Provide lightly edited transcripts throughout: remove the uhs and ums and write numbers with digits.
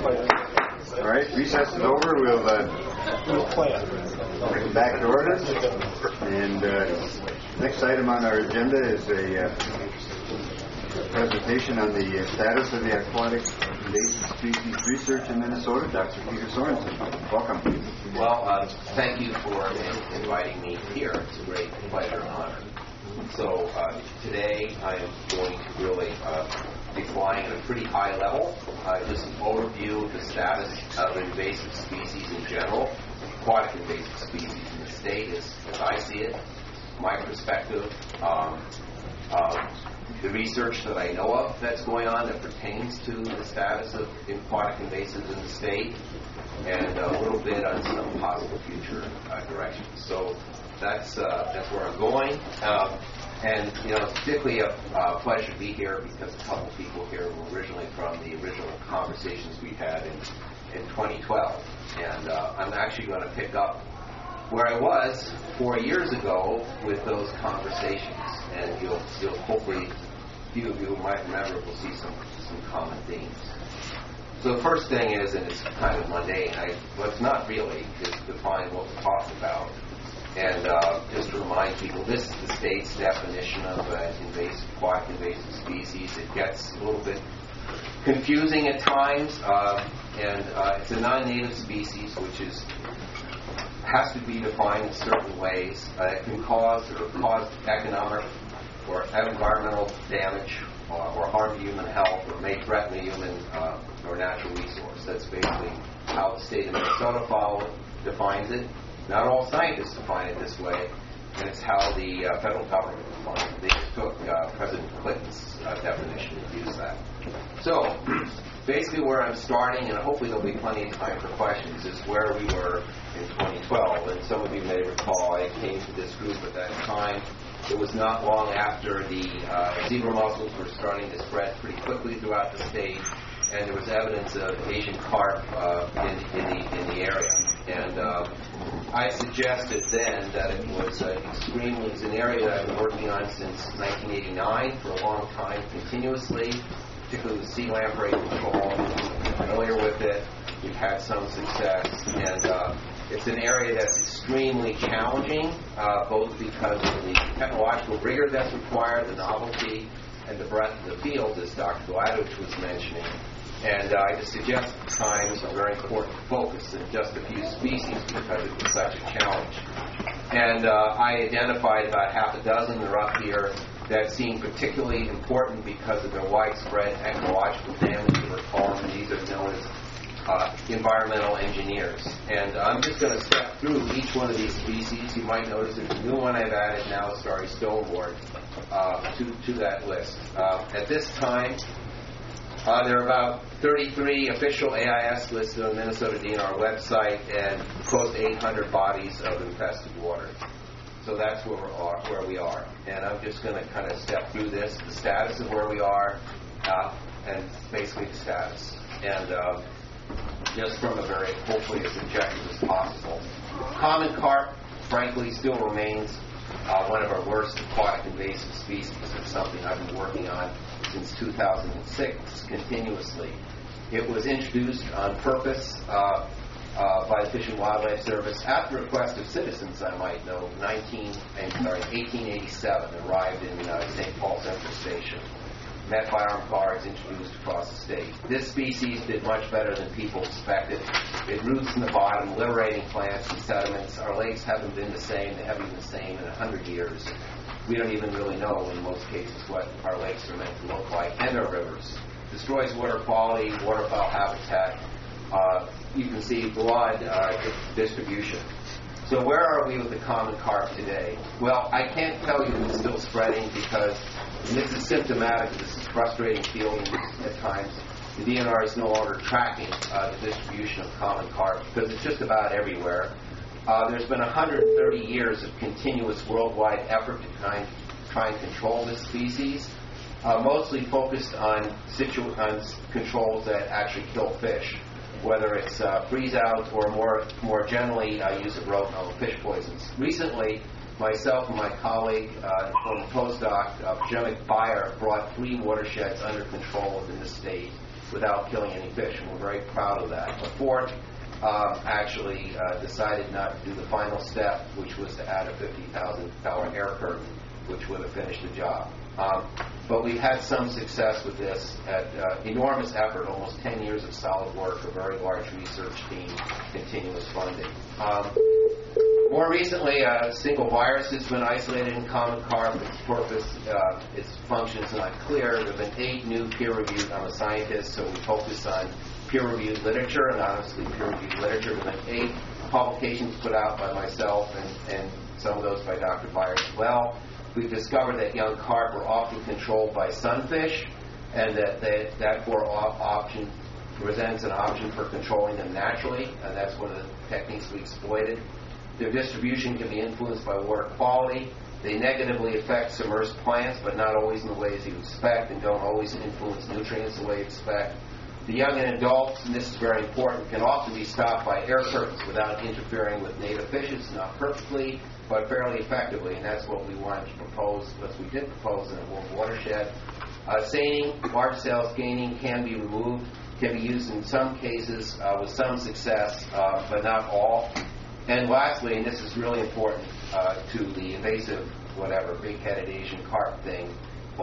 All right, recess is over. We'll bring it back to order. And next item on our agenda is a presentation on the status of the aquatic invasive species research in Minnesota. Dr. Peter Sorensen, welcome. Well, thank you for inviting me here. It's a great pleasure and honor. So today I am going to really be flying at a pretty high level. Just an overview of the status of invasive species in general. Aquatic invasive species in the state is, as I see it, my perspective, the research that I know of that's going on that pertains to the status of aquatic invasives in the state, and a little bit on some possible future directions. So that's where I'm going. And, it's particularly a pleasure to be here because a couple of people here were originally from the original conversations we had in 2012. And I'm actually going to pick up where I was 4 years ago with those conversations. And you'll hopefully, a few of you who might remember, will see some common themes. So the first thing is, and it's kind of mundane, but it's not really, is define what we're talking about. And just to remind people, this is the state's definition of aquatic invasive species. It gets a little bit confusing at times, and it's a non-native species, which has to be defined in certain ways. It can cause economic or environmental damage or harm to human health or may threaten a human or natural resource. That's basically how the state of Minnesota defines it. Not all scientists define it this way, and it's how the federal government defines it. They just took President Clinton's definition and used that. So, basically where I'm starting, and hopefully there'll be plenty of time for questions, is where we were in 2012. And some of you may recall I came to this group at that time. It was not long after the zebra mussels were starting to spread pretty quickly throughout the state, and there was evidence of Asian carp in the area. And I suggested then that it was an area that I've been working on since 1989 for a long time, continuously, particularly with sea lamprey control. I'm familiar with it. We've had some success, and it's an area that's extremely challenging, both because of the technological rigor that's required, the novelty, and the breadth of the field, as Dr. Gladwich was mentioning. And I just suggest at times a very important focus in just a few species because it was such a challenge. And I identified about half a dozen that are up here that seem particularly important because of their widespread ecological damage to their farm. These are known as environmental engineers. And I'm just going to step through each one of these species. You might notice there's a new one I've added now, starry stonewort, to that list. At this time, there are about 33 official AIS listed on the Minnesota DNR website and close to 800 bodies of infested water. So that's where we are. And I'm just going to kind of step through this, the status of where we are, and basically the status. And just from a very, hopefully as objective as possible. Common carp, frankly, still remains one of our worst aquatic invasive species. It's something I've been working on since 2006 continuously. It was introduced on purpose by the Fish and Wildlife Service at the request of citizens, I might know. 1887 arrived in St. Paul Central Station. Met by armed cars, introduced across the state. This species did much better than people expected. It roots in the bottom, liberating plants and sediments. Our lakes haven't been the same. They haven't been the same in 100 years. We don't even really know, in most cases, what our lakes are meant to look like, and our rivers. Destroys water quality, waterfowl habitat. You can see broad distribution. So where are we with the common carp today? Well, I can't tell you it's still spreading because, and this is symptomatic of this frustrating field at times, the DNR is no longer tracking the distribution of common carp because it's just about everywhere. There's been 130 years of continuous worldwide effort to try and control this species, mostly focused on controls that actually kill fish, whether it's freeze-out or more generally use of rotenone fish poisons. Recently, myself and my colleague, former postdoc, Jemik Bayer, brought 3 watersheds under control within the state without killing any fish, and we're very proud of that. A fourth actually decided not to do the final step, which was to add a $50,000 air curtain, which would have finished the job. But we've had some success with this at enormous effort, almost 10 years of solid work, a very large research team, continuous funding. More recently, a single virus has been isolated in common carp. Its purpose, its function is not clear. There have been 8 new peer-reviewed, I'm a scientist, so we focus on peer-reviewed literature, anonymously peer-reviewed literature. There have been 8 publications put out by myself and some of those by Dr. Byers as well. We've discovered that young carp are often controlled by sunfish, and that option presents an option for controlling them naturally, and that's one of the techniques we exploited. Their distribution can be influenced by water quality. They negatively affect submerged plants, but not always in the ways you expect, and don't always influence nutrients the way you expect. The young and adults, and this is very important, can often be stopped by air curtains without interfering with native fishes, not perfectly, but fairly effectively, and that's what we wanted to propose, what we did propose in the World Watershed. Seining, large-scale seining, can be removed, can be used in some cases with some success, but not all. And lastly, and this is really important to the invasive, big-headed Asian carp thing,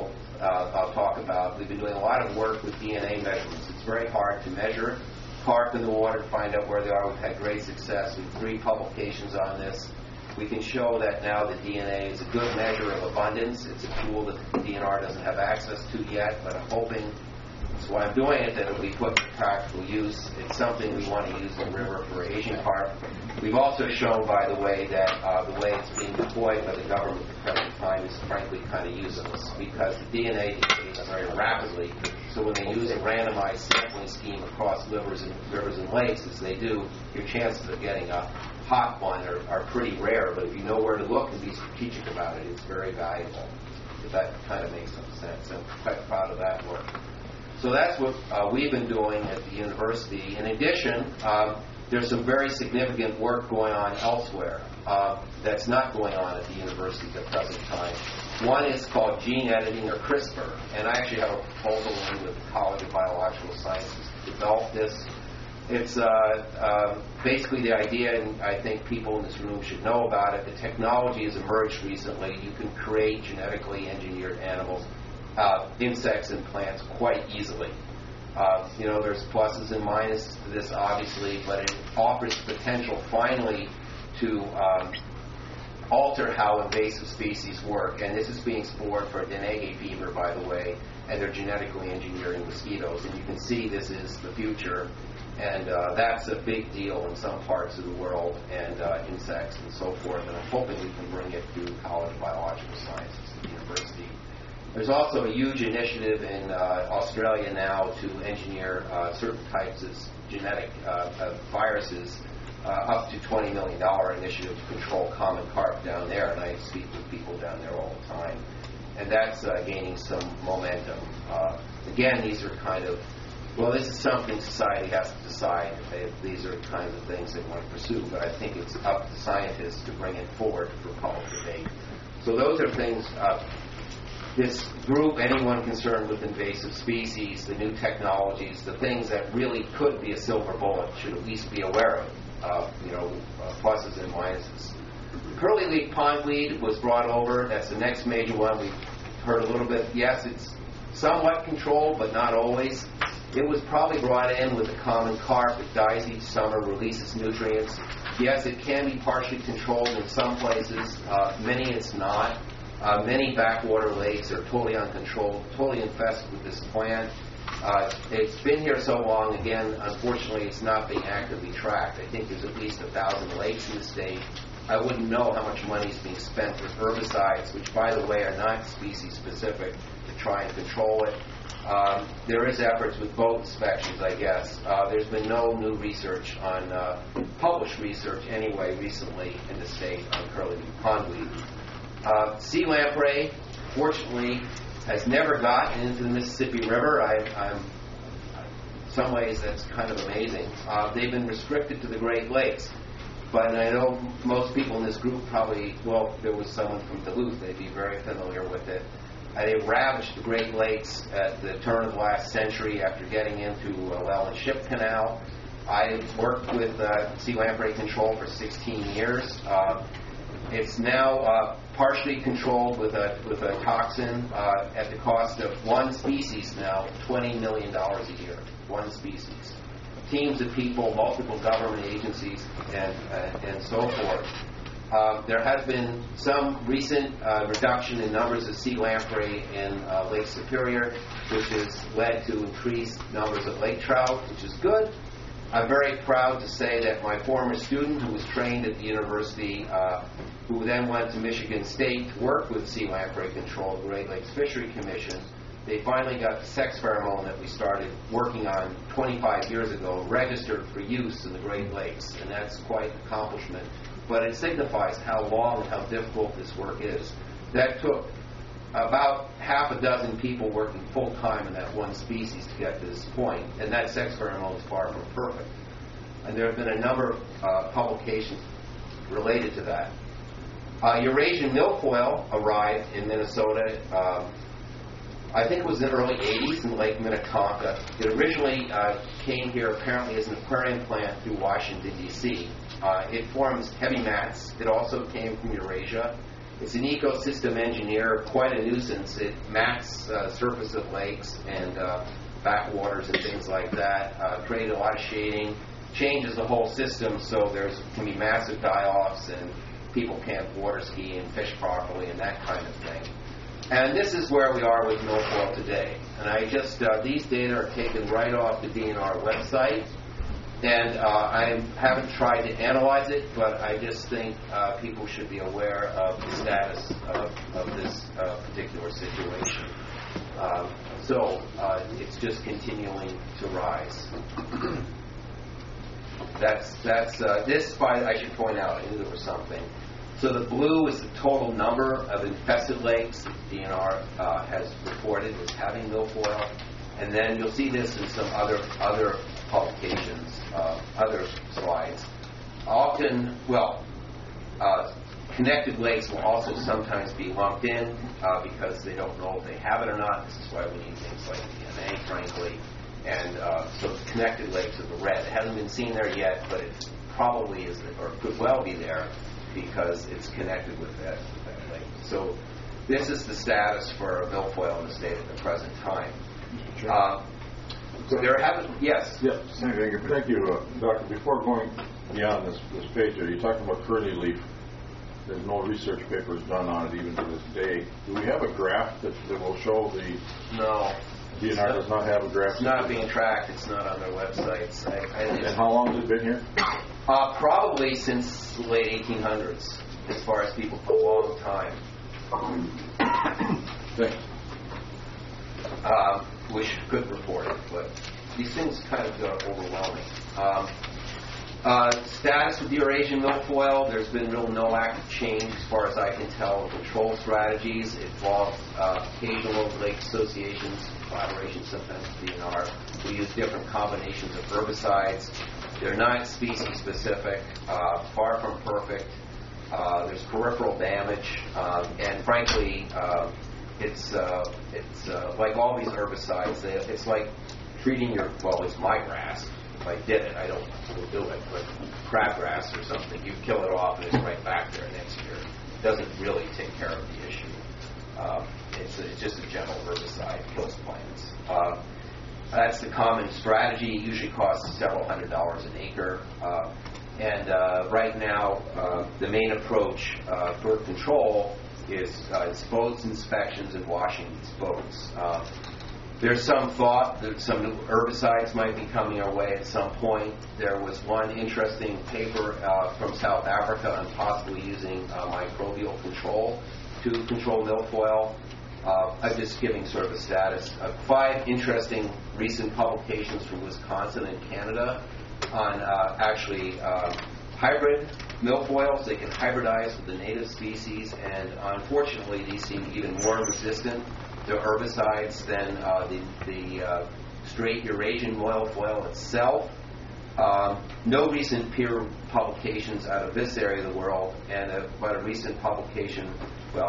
I'll talk about. We've been doing a lot of work with DNA measurements. It's very hard to measure carp in the water to find out where they are. We've had great success. We have 3 publications on this. We can show that now the DNA is a good measure of abundance. It's a tool that the DNR doesn't have access to yet, but I'm hoping, that's why I'm doing it, that it'll be put to practical use. It's something we want to use in the river for Asian carp. We've also shown, by the way, that the way it's being deployed by the government at the present time is frankly kind of useless, because the DNA decays very rapidly. So when they use a randomized sampling scheme across rivers and lakes, as they do, your chances of getting a hot one are pretty rare. But if you know where to look and be strategic about it, it's very valuable. If that kind of makes some sense. I'm quite proud of that work. So that's what we've been doing at the university. In addition, there's some very significant work going on elsewhere that's not going on at the university at the present time. One is called gene editing, or CRISPR, and I actually have a proposal in with the College of Biological Sciences to develop this. It's basically the idea, and I think people in this room should know about it. The technology has emerged recently. You can create genetically engineered animals, insects and plants, quite easily. There's pluses and minuses to this, obviously, but it offers potential finally to alter how invasive species work. And this is being explored for dengue fever, by the way, and they're genetically engineering mosquitoes. And you can see this is the future. And that's a big deal in some parts of the world, and insects and so forth. And I'm hoping we can bring it to College of Biological Sciences at the university. There's also a huge initiative in Australia now to engineer certain types of genetic viruses, up to $20 million initiative to control common carp down there, and I speak with people down there all the time. And that's gaining some momentum. Again, these are kind of, this is something society has to decide if these are the kinds of things they want to pursue, but I think it's up to scientists to bring it forward for public debate. So those are things. This group, anyone concerned with invasive species, the new technologies, the things that really could be a silver bullet, should at least be aware of, pluses and minuses. Curly-leaf pondweed was brought over. That's the next major one. We've heard a little bit. Yes, it's somewhat controlled, but not always. It was probably brought in with the common carp. It dies each summer, releases nutrients. Yes, it can be partially controlled in some places. Many it's not. Many backwater lakes are totally uncontrolled, totally infested with this plant. It's been here so long, again, unfortunately, it's not being actively tracked. I think there's at least 1,000 lakes in the state. I wouldn't know how much money is being spent with herbicides, which, by the way, are not species-specific, to try and control it. There is efforts with boat inspections, I guess. There's been no new research on, published research anyway, recently in the state on curly-leaf pondweed. Sea lamprey, fortunately, has never gotten into the Mississippi River. In some ways, that's kind of amazing. They've been restricted to the Great Lakes. But I know most people in this group probably, there was someone from Duluth, they'd be very familiar with it. They ravaged the Great Lakes at the turn of the last century after getting into Welland Ship Canal. I worked with sea lamprey control for 16 years. It's now partially controlled with a toxin at the cost of one species now, $20 million a year. One species. Teams of people, multiple government agencies, and so forth. There has been some recent reduction in numbers of sea lamprey in Lake Superior, which has led to increased numbers of lake trout, which is good. I'm very proud to say that my former student, who was trained at the university, who then went to Michigan State to work with sea lamprey control, the Great Lakes Fishery Commission, they finally got the sex pheromone that we started working on 25 years ago, registered for use in the Great Lakes, and that's quite an accomplishment. But it signifies how long and how difficult this work is. That took about half a dozen people working full-time in that one species to get to this point, and that sex pheromone is far from perfect. And there have been a number of publications related to that. Eurasian milfoil arrived in Minnesota, I think it was in the early 80s in Lake Minnetonka. It originally came here apparently as an aquarium plant through Washington, D.C. It forms heavy mats. It also came from Eurasia. It's an ecosystem engineer, quite a nuisance. It mats the surface of lakes and backwaters and things like that, creates a lot of shading, changes the whole system so there can be massive die-offs and people can't water ski and fish properly and that kind of thing. And this is where we are with milfoil today. And I just, these data are taken right off the DNR website. And I haven't tried to analyze it, but I just think people should be aware of the status of this particular situation. So it's just continuing to rise. That's this slide I should point out. I knew there was something. So the blue is the total number of infested lakes that DNR has reported as having milfoil. And then you'll see this in some other publications, other slides. Often, connected lakes will also sometimes be lumped in because they don't know if they have it or not. This is why we need things like DNA, frankly. And so connected lakes are the red. It hasn't been seen there yet, but it probably is, or could well be there because it's connected with that lake. So this is the status for milfoil in the state at the present time. There haven't, yes. Yes, Senator Ingram. Thank you, Doctor. Before going beyond this page here, you talked about curly leaf. There's no research papers done on it even to this day. Do we have a graph that will show the... No. DNR does not have a graph? It's not being tracked. It's not on their websites. And how long has it been here? Probably since the late 1800s, as far as people, a long time. Thanks. Wish could report it, but these things kind of are overwhelming. Status with Eurasian milfoil, there's been no active change as far as I can tell in control strategies. It involves occasional lake associations, collaboration sometimes with DNR. We use different combinations of herbicides. They're not species specific, far from perfect. There's peripheral damage, and frankly, it's like all these herbicides. It's like treating it's my grass. If I did it, I don't do it. But crabgrass or something, you kill it off and it's right back there next year. It doesn't really take care of the issue. It's just a general herbicide, kills plants. That's the common strategy. It usually costs several $100s an acre. And right now, the main approach for control is boats inspections and washing these boats. There's some thought that some new herbicides might be coming our way at some point. There was one interesting paper from South Africa on possibly using microbial control to control milfoil. I'm just giving sort of a status. 5 interesting recent publications from Wisconsin and Canada on hybrid milfoils. They can hybridize with the native species, and unfortunately these seem even more resistant to herbicides than the straight Eurasian milfoil itself. No recent peer publications out of this area of the world, and but a recent publication,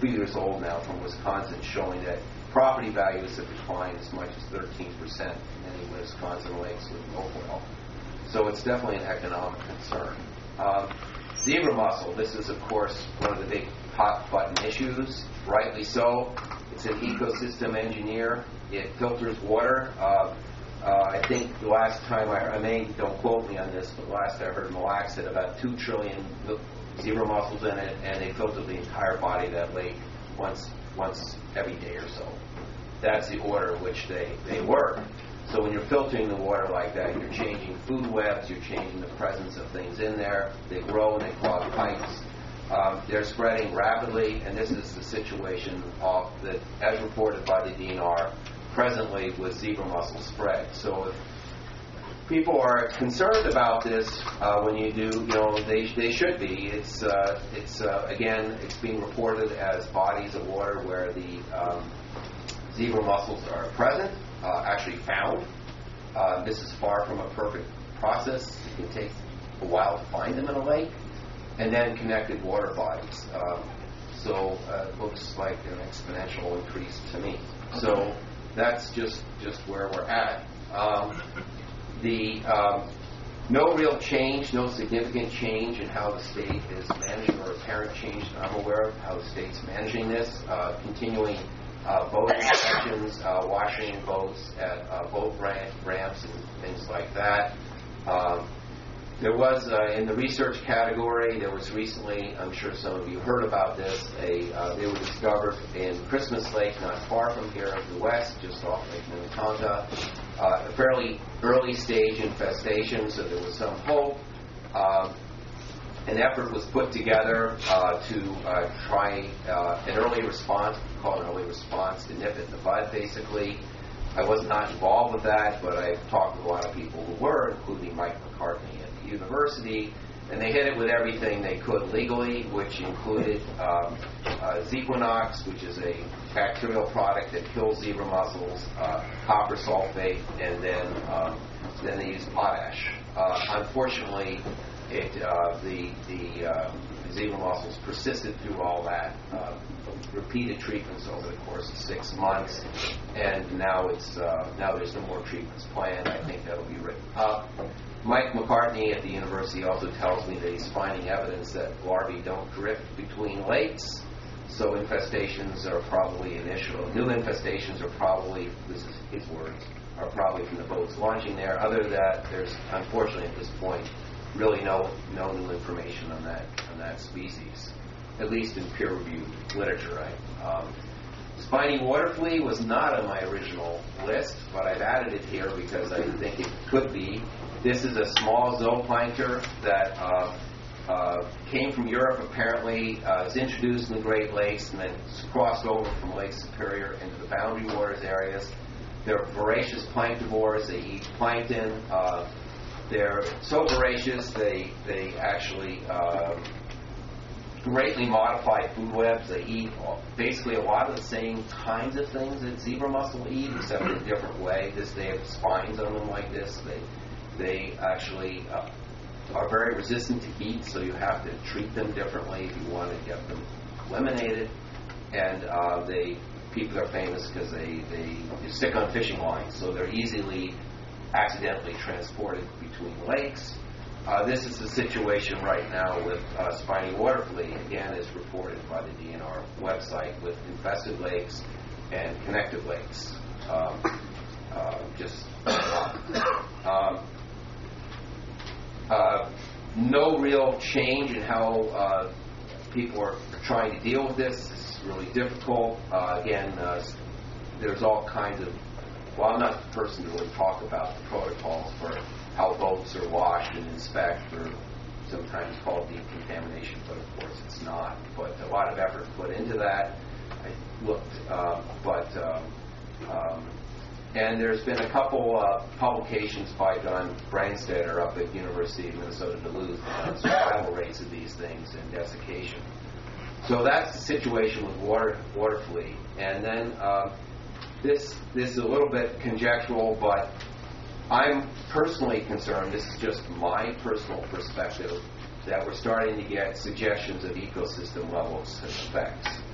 few years old now from Wisconsin showing that property values have declined as much as 13% in many Wisconsin lakes with milfoil. So it's definitely an economic concern. Zebra mussel, this is of course one of the big hot button issues, rightly so. It's an ecosystem engineer. It filters water. I think the last time don't quote me on this, but last I heard Mille Lacs had about 2 trillion zebra mussels in it, and they filter the entire body of that lake once every day or so. That's the order in which they work. So when you're filtering the water like that, you're changing food webs, you're changing the presence of things in there. They grow and they clog pipes. They're spreading rapidly, and this is the situation that, as reported by the DNR, presently with zebra mussel spread. So if people are concerned about this, when you do, they should be. It's again, it's being reported as bodies of water where the zebra mussels are present, actually found. This is far from a perfect process. It can take a while to find them in a lake. And then connected water bodies. So it looks like an exponential increase to me. So that's just where we're at. No real change, no significant change in how the state is managing, or apparent change that I'm aware of how the state's managing this. Continuing boat inspections, washing boats at boat ramps and things like that. There was, in the research category, there was recently, I'm sure some of you heard about this, they were discovered in Christmas Lake, not far from here in the west, just off Lake Minnetonka. A fairly early stage infestation, so there was some hope. An effort was put together to try an early response, called an early response, to nip it in the bud, basically. I was not involved with that, but I've talked with a lot of people who were, including Mike McCartney at the university, and they hit it with everything they could legally, which included Zequinox, which is a bacterial product that kills zebra mussels, copper sulfate, and then they used potash. Unfortunately, the zebra mussels persisted through all that. Repeated treatments over the course of 6 months, and now there's no more treatments planned. I think that'll be written up. Mike McCartney at the university also tells me that he's finding evidence that larvae don't drift between lakes, so infestations are probably new infestations are probably, this is his words, are probably from the boats launching there. Other than that, there's unfortunately at this point really no new information on that species, at least in peer-reviewed literature. Spiny water flea was not on my original list, but I've added it here because I think it could be. This is a small zooplankton that came from Europe, apparently, was introduced in the Great Lakes, and then crossed over from Lake Superior into the boundary waters areas. They're voracious planktivores. They eat plankton. They're so voracious, they actually greatly modified food webs. They eat basically a lot of the same kinds of things that zebra mussel eat, except in a different way. They have spines on them like this. They actually are very resistant to heat, so you have to treat them differently if you want to get them eliminated. And people are famous because they stick on fishing lines, so they're easily accidentally transported between lakes. This is the situation right now with spiny water flea, again, as reported by the DNR website, with infested lakes and connected lakes. No real change in how people are trying to deal with this. It's really difficult. There's all kinds of, well, I'm not the person to really talk about the protocols for how boats are washed and inspect, or sometimes called decontamination, but of course it's not. But a lot of effort put into that. I looked, and there's been a couple publications by Don Brandstetter up at University of Minnesota Duluth on survival rates of these things and desiccation. So that's the situation with water flea. And then this is a little bit conjectural, but I'm personally concerned, this is just my personal perspective, that we're starting to get suggestions of ecosystem levels effects.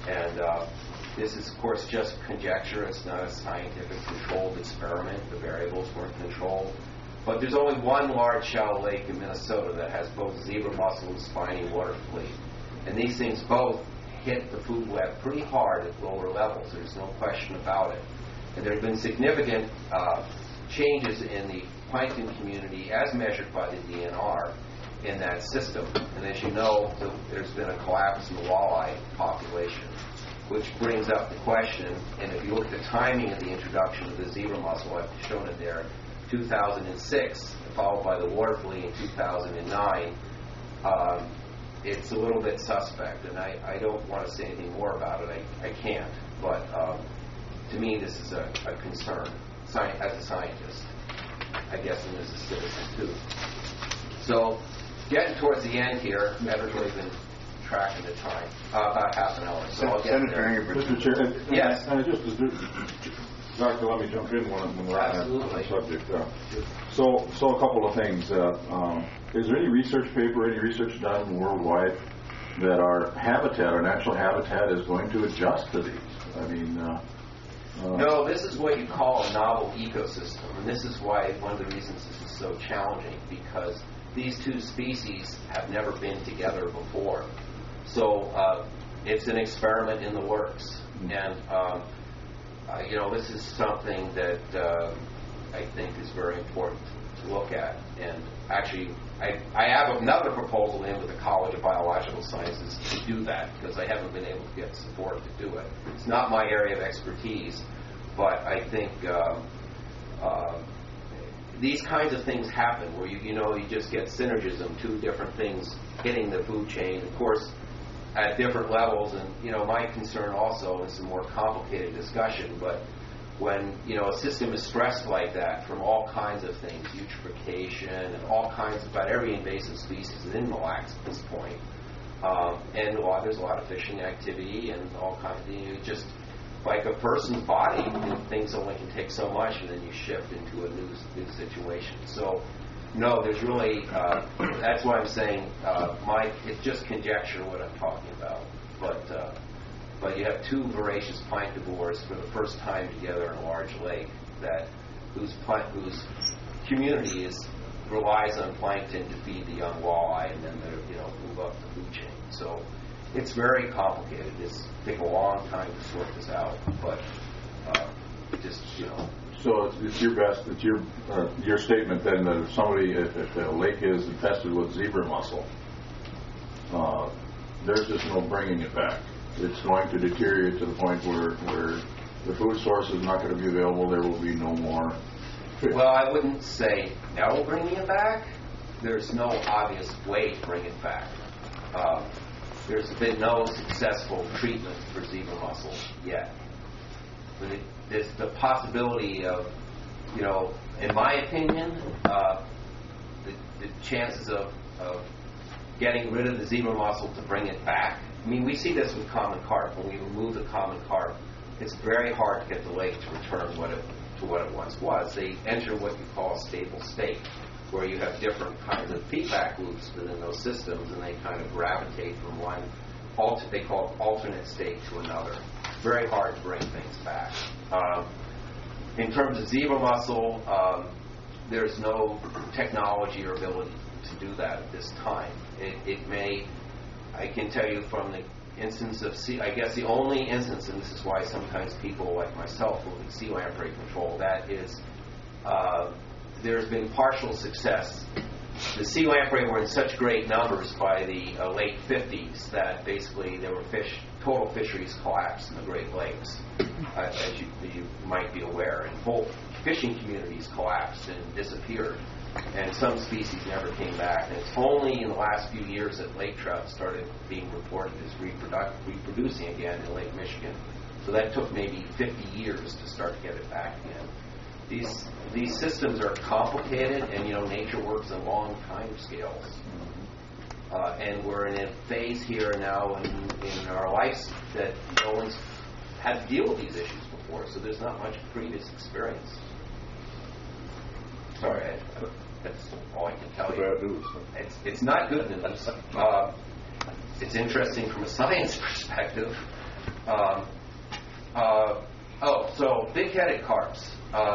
And this is, of course, just conjecture. It's not a scientific controlled experiment. The variables weren't controlled. But there's only one large shallow lake in Minnesota that has both zebra mussel and spiny water flea. And these things both hit the food web pretty hard at lower levels. There's no question about it. And there have been significant changes in the plankton community as measured by the DNR in that system. And as you know, there's been a collapse in the walleye population, which brings up the question, and if you look at the timing of the introduction of the zebra mussel, I've shown it there, 2006, followed by the water flea in 2009, it's a little bit suspect, and I don't want to say anything more about it. I can't, but to me this is a concern as a scientist, I guess, and as a citizen too. So getting towards the end here, I've really been tracking the time, about half an hour, so I'll get there. Mr. Chair, yes. Doctor, let me jump in when we're on the subject. So a couple of things. Is there any research paper, any research done worldwide that our natural habitat is going to adjust to these? I mean... No, this is what you call a novel ecosystem, and this is why one of the reasons this is so challenging, because these two species have never been together before. So it's an experiment in the works, and this is something that I think is very important to look at. And actually, I have another proposal in with the College of Biological Sciences to do that, because I haven't been able to get support to do it. It's not my area of expertise, but I think these kinds of things happen where you just get synergism, two different things hitting the food chain, of course, at different levels. And my concern also is a more complicated discussion, but when a system is stressed like that from all kinds of things, eutrophication and all kinds of, about every invasive species is in Mille Lacs at this point, and there's a lot of fishing activity and all kinds of things. Just like a person's body, things only can take so much, and then you shift into a new situation. So no, there's really that's why I'm saying it's just conjecture what I'm talking about, but you have two voracious planktivores for the first time together in a large lake whose community relies on plankton to feed the young walleye, and then they move up the food chain. So it's very complicated. It's take a long time to sort this out, but So it's your best. It's your statement then that if a lake is infested with zebra mussel, there's just no bringing it back. It's going to deteriorate to the point where the food source is not going to be available. There will be no more fish. Well, I wouldn't say no bringing it back. There's no obvious way to bring it back. There's been no successful treatment for zebra mussel yet. But there's the possibility of, in my opinion, the chances of getting rid of the zebra mussel to bring it back. I mean, we see this with common carp. When we remove the common carp, it's very hard to get the lake to return to what it once was. They enter what you call a stable state, where you have different kinds of feedback loops within those systems, and they kind of gravitate from one, they call it alternate state, to another. It's very hard to bring things back. In terms of zebra mussel, there's no technology or ability to do that at this time. It may, I can tell you from the instance of I guess the only instance, and this is why sometimes people like myself will need sea lamprey control, that is, there's been partial success. The sea lamprey were in such great numbers by the late 50s that basically there were total fisheries collapsed in the Great Lakes, as you might be aware, and whole fishing communities collapsed and disappeared, and some species never came back. And it's only in the last few years that lake trout started being reported as reproducing again in Lake Michigan. So that took maybe 50 years to start to get it back again. These systems are complicated, and nature works in long time scales. And we're in a phase here now in our lives that no one's had to deal with these issues before, so there's not much previous experience. Sorry, that's all I can tell you. Bad news. It's not good news. It's interesting from a science perspective. So big-headed carps.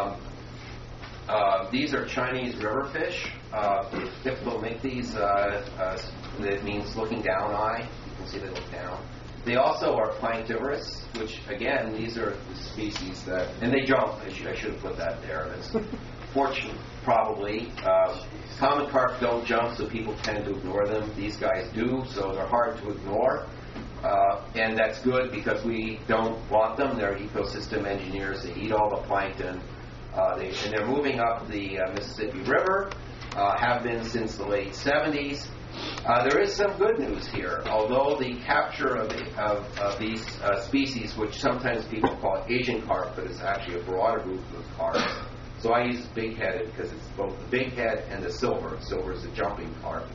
These are Chinese river fish. Diplomithes, that means looking down eye. You can see they look down. They also are planktivorous, which, again, these are the species that... And they jump. I should have put that there. That's fortunate, probably. Common carp don't jump, so people tend to ignore them. These guys do, so they're hard to ignore. And that's good because we don't want them. They're ecosystem engineers. They eat all the plankton. And they're moving up the Mississippi River, have been since the late 70s. There is some good news here. Although the capture of these species, which sometimes people call Asian carp, but it's actually a broader group of carp. So I use big-headed because it's both the big head and the silver. Silver is a jumping carp.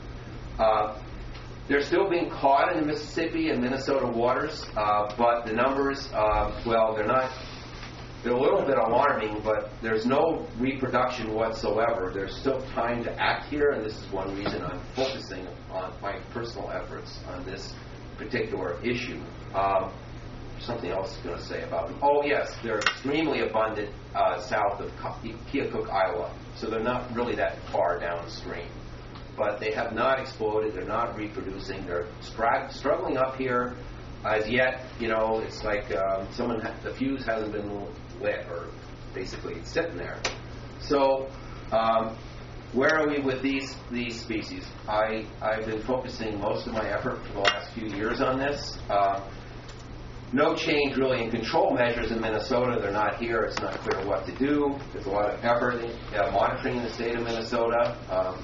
They're still being caught in the Mississippi and Minnesota waters, but the numbers, they're a little bit alarming, but there's no reproduction whatsoever. There's still time to act here, and this is one reason I'm focusing on my personal efforts on this particular issue. Something else I was going to say about them. Oh, yes, they're extremely abundant south of Keokuk, Iowa, so they're not really that far downstream. But they have not exploded. They're not reproducing. They're struggling up here. As yet, it's like the fuse hasn't been lit, or basically it's sitting there. So, where are we with these species? I've been focusing most of my effort for the last few years on this. No change really in control measures in Minnesota. They're not here. It's not clear what to do. There's a lot of effort in monitoring in the state of Minnesota.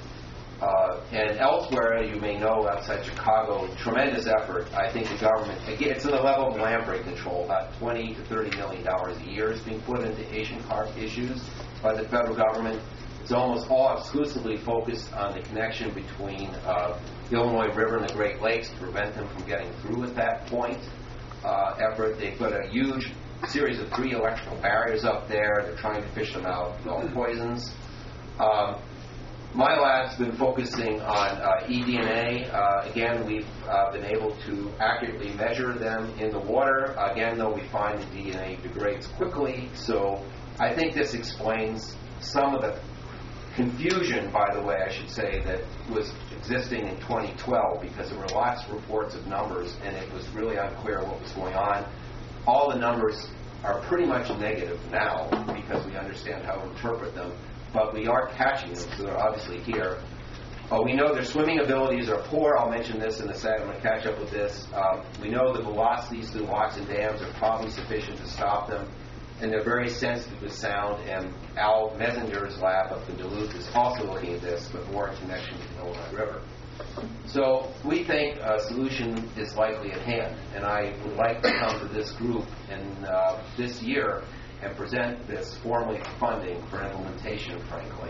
And elsewhere, you may know, outside Chicago, tremendous effort. I think the government, again, it's in the level of lamprey control. About $20 to $30 million a year is being put into Asian carp issues by the federal government. It's almost all exclusively focused on the connection between the Illinois River and the Great Lakes to prevent them from getting through at that point. Effort. They put a huge series of 3 electrical barriers up there. They're trying to fish them out with all poisons. My lab's been focusing on eDNA. Again, we've been able to accurately measure them in the water. Again, though, we find the DNA degrades quickly. So I think this explains some of the confusion, by the way, I should say, that was existing in 2012, because there were lots of reports of numbers, and it was really unclear what was going on. All the numbers are pretty much negative now because we understand how to interpret them. But we are catching them, so they're obviously here. We know their swimming abilities are poor. I'll mention this in a second. I'm going to catch up with this. We know the velocities through locks and dams are probably sufficient to stop them, and they're very sensitive to sound. And Al Messenger's lab up in Duluth is also looking at this, but more in connection with the Illinois River. So we think a solution is likely at hand, and I would like to come to this group in this year and present this formally funding for implementation, frankly.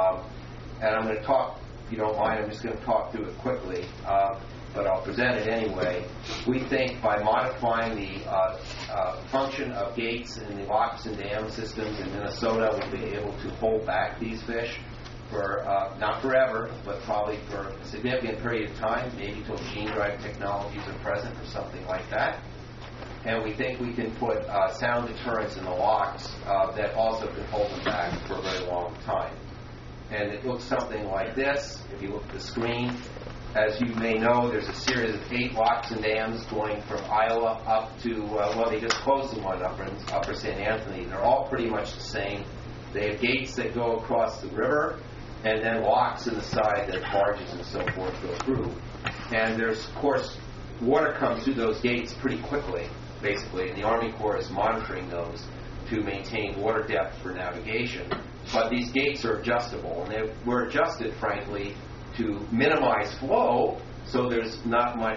And I'm going to talk, if you don't mind, I'm just going to talk through it quickly, but I'll present it anyway. We think by modifying the function of gates in the locks and dam systems in Minnesota, we'll be able to hold back these fish for, not forever, but probably for a significant period of time, maybe until gene drive technologies are present or something like that. And we think we can put sound deterrents in the locks that also can hold them back for a very long time. And it looks something like this. If you look at the screen, as you may know, there's a series of 8 locks and dams going from Iowa up to, they just closed the one up in Upper St. Anthony. They're all pretty much the same. They have gates that go across the river, and then locks in the side that barges and so forth go through. And there's, of course, water comes through those gates pretty quickly, basically, and the Army Corps is monitoring those to maintain water depth for navigation. But these gates are adjustable, and they were adjusted, frankly, to minimize flow, so there's not much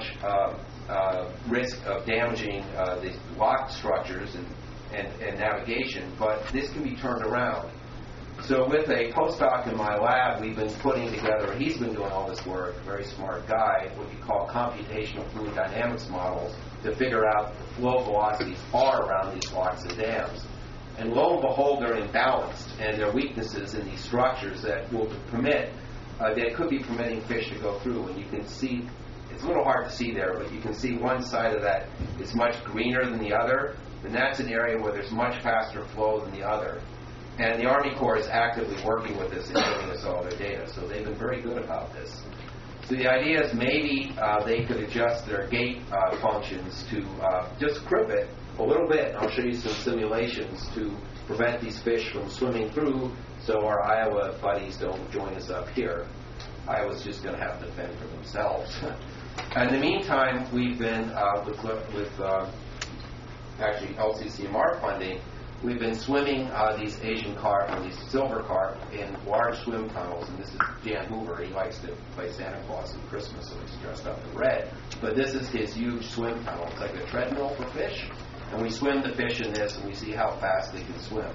risk of damaging these lock structures and navigation, but this can be turned around. So with a postdoc in my lab, we've been putting together, he's been doing all this work, a very smart guy, what you call computational fluid dynamics models to figure out the flow velocities are around these locks and dams. And lo and behold, they're imbalanced, and there are weaknesses in these structures that will permit, that could be permitting fish to go through. And you can see it's a little hard to see there, but you can see one side of that is much greener than the other, and that's an area where there's much faster flow than the other. And the Army Corps is actively working with this and giving us all their data, so they've been very good about this. So the idea is maybe they could adjust their gate functions to just crimp it a little bit. And I'll show you some simulations to prevent these fish from swimming through so our Iowa buddies don't join us up here. Iowa's just going to have to fend for themselves. In the meantime, we've been, with actually LCCMR funding, we've been swimming these Asian carp and these silver carp in large swim tunnels. And this is Jan Hoover. He likes to play Santa Claus at Christmas, so he's dressed up in red. But this is his huge swim tunnel. It's like a treadmill for fish. And we swim the fish in this, and we see how fast they can swim.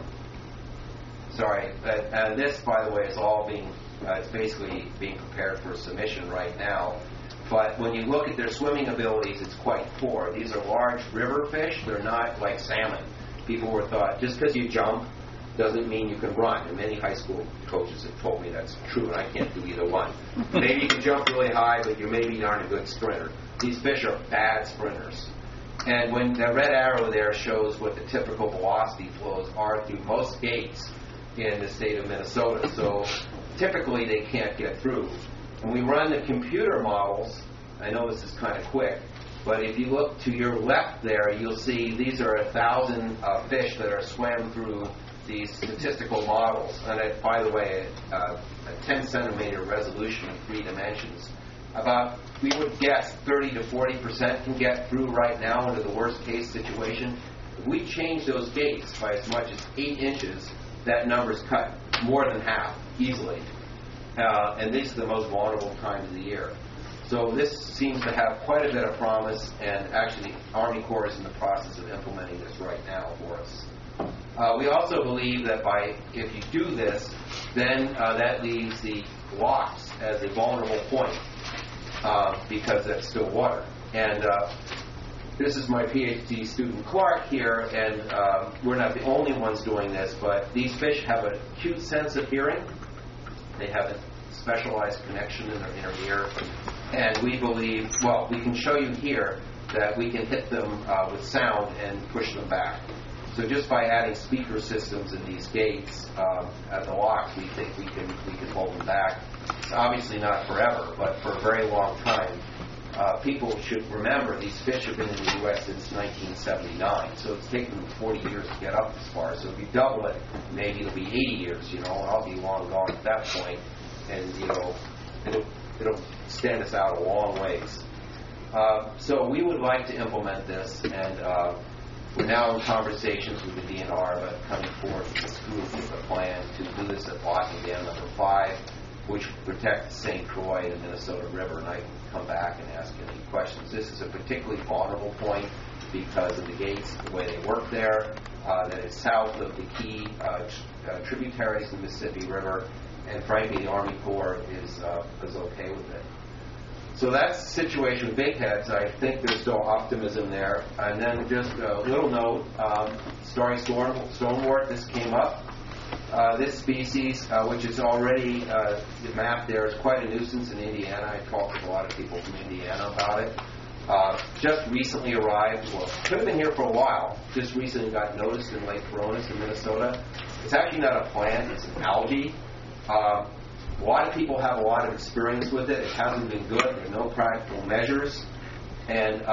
Sorry. And this, by the way, is all being, it's basically being prepared for submission right now. But when you look at their swimming abilities, it's quite poor. These are large river fish. They're not like salmon. People were thought, just because you jump doesn't mean you can run. And many high school coaches have told me that's true, and I can't do either one. Maybe you can jump really high, but you maybe aren't a good sprinter. These fish are bad sprinters. And when the red arrow there shows what the typical velocity flows are through most gates in the state of Minnesota. So typically they can't get through. And we run the computer models. I know this is kind of quick, but if you look to your left there, you'll see these are 1,000 fish that are swam through these statistical models. And by the way, a 10 centimeter resolution in 3 dimensions. About, we would guess, 30 to 40% can get through right now under the worst case situation. If we change those gates by as much as 8 inches, that number's cut more than half, easily. And these are the most vulnerable times of the year. So this seems to have quite a bit of promise, and actually the Army Corps is in the process of implementing this right now for us. We also believe that if you do this, then that leaves the locks as a vulnerable point because that's still water. And this is my PhD student Clark here, and we're not the only ones doing this, but these fish have an acute sense of hearing. They have a specialized connection in their inner ear. And we believe, well, we can show you here that we can hit them with sound and push them back. So just by adding speaker systems in these gates at the locks, we think we can hold them back. It's obviously not forever, but for a very long time. People should remember these fish have been in the U.S. since 1979, so it's taken them 40 years to get up this far. So if you double it, maybe it'll be 80 years. I'll be long gone at that point, and it'll stand us out a long ways. So we would like to implement this, and we're now in conversations with the DNR about coming forward with this group with a plan to do this at Locking Dam number 5, which protects St. Croix and the Minnesota River, and I can come back and ask any questions. This is a particularly vulnerable point because of the gates, the way they work there, that it's south of the key tributaries of the Mississippi River, and frankly, the Army Corps is okay with it. So that's the situation with big heads. I think there's still optimism there. And then just a little note, starry stonewort, this came up. This species, which is already mapped there, is quite a nuisance in Indiana. I talked to a lot of people from Indiana about it. Just recently arrived, well, could have been here for a while, just recently got noticed in Lake Coronis in Minnesota. It's actually not a plant, it's an algae. A lot of people have a lot of experience with it. It hasn't been good. There are no practical measures. And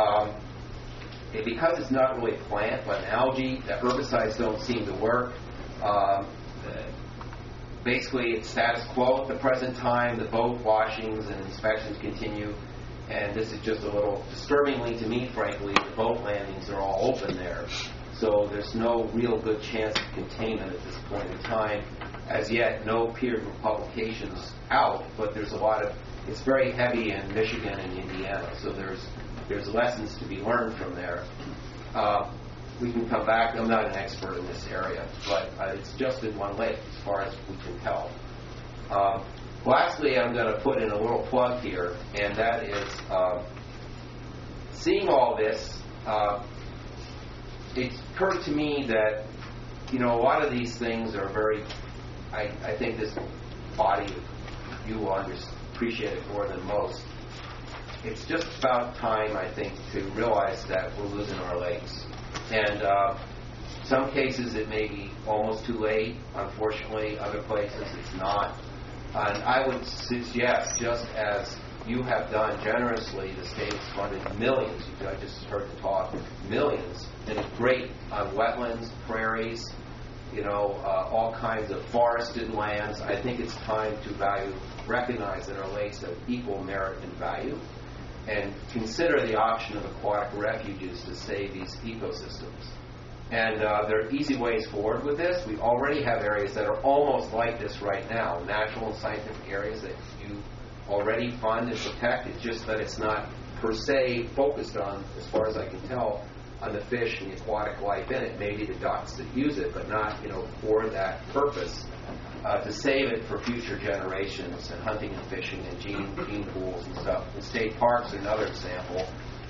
because it's not really a plant, but an algae, the herbicides don't seem to work. Basically, it's status quo at the present time. The boat washings and inspections continue. And this is just a little disturbingly to me, frankly. The boat landings are all open there. So there's no real good chance of containment at this point in time. As yet, no peer-reviewed publications out, but there's a lot of, it's very heavy in Michigan and Indiana, so there's lessons to be learned from there. We can come back, I'm not an expert in this area, but it's just in one lake as far as we can tell. Lastly, I'm going to put in a little plug here, and that is seeing all this, it occurred to me that, a lot of these things are very, I think this body, you will appreciate it more than most. it's just about time, I think, to realize that we're losing our lakes. And some cases it may be almost too late. Unfortunately, other places it's not. And I would suggest, just as you have done generously, the state has funded millions, I just heard the talk, millions, and it's great on wetlands, prairies, all kinds of forested lands. I think it's time to recognize that our lakes have equal merit and value, and consider the option of aquatic refuges to save these ecosystems. And there are easy ways forward with this. We already have areas that are almost like this right now, natural and scientific areas that you already fund and protect. It's just that it's not per se focused on, as far as I can tell, on the fish and the aquatic life in it. Maybe the ducks that use it, but not for that purpose. To save it for future generations, and hunting and fishing and gene pools and stuff. The state parks are another example.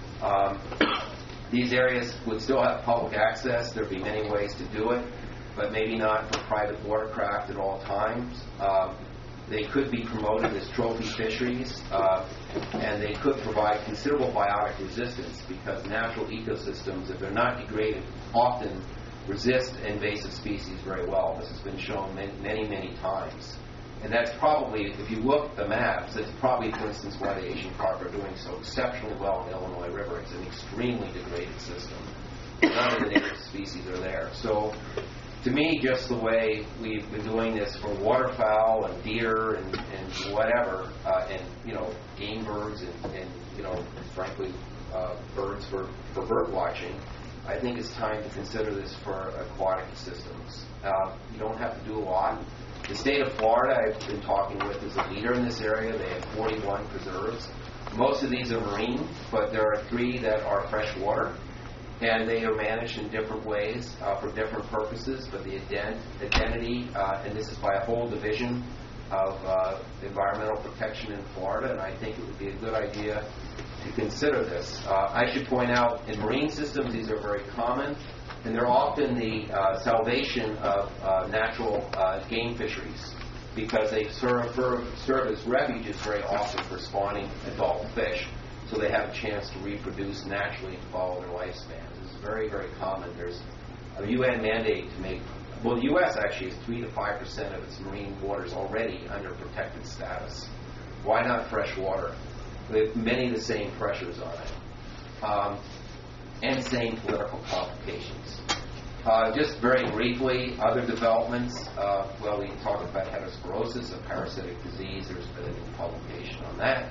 These areas would still have public access. There would be many ways to do it, but maybe not for private watercraft at all times. They could be promoted as trophy fisheries, and they could provide considerable biotic resistance, because natural ecosystems, if they're not degraded, often resist invasive species very well. This has been shown many, many times. And that's probably, if you look at the maps, that's probably, for instance, why the Asian carp are doing so exceptionally well in the Illinois River. It's an extremely degraded system. None of the native species are there. So, to me, just the way we've been doing this for waterfowl and deer and whatever, and game birds and frankly, birds for bird watching, I think it's time to consider this for aquatic systems. You don't have to do a lot. The state of Florida, I've been talking with, is a leader in this area. They have 41 preserves. Most of these are marine, but there are 3 that are freshwater, and they are managed in different ways for different purposes. But the identity, and this is by a whole division of environmental protection in Florida, and I think it would be a good idea to consider this. I should point out, in marine systems, these are very common, and they're often the salvation of natural game fisheries, because they serve as refuges very often for spawning adult fish, so they have a chance to reproduce naturally and follow their lifespans. This is very, very common. There's a UN mandate to make, well, the U.S. actually has 3 to 5% of its marine waters already under protected status. Why not fresh water? With many of the same pressures on it, and same political complications. Just very briefly, other developments. Well, we talked about heterosporosis, a parasitic disease. There's been a new publication on that.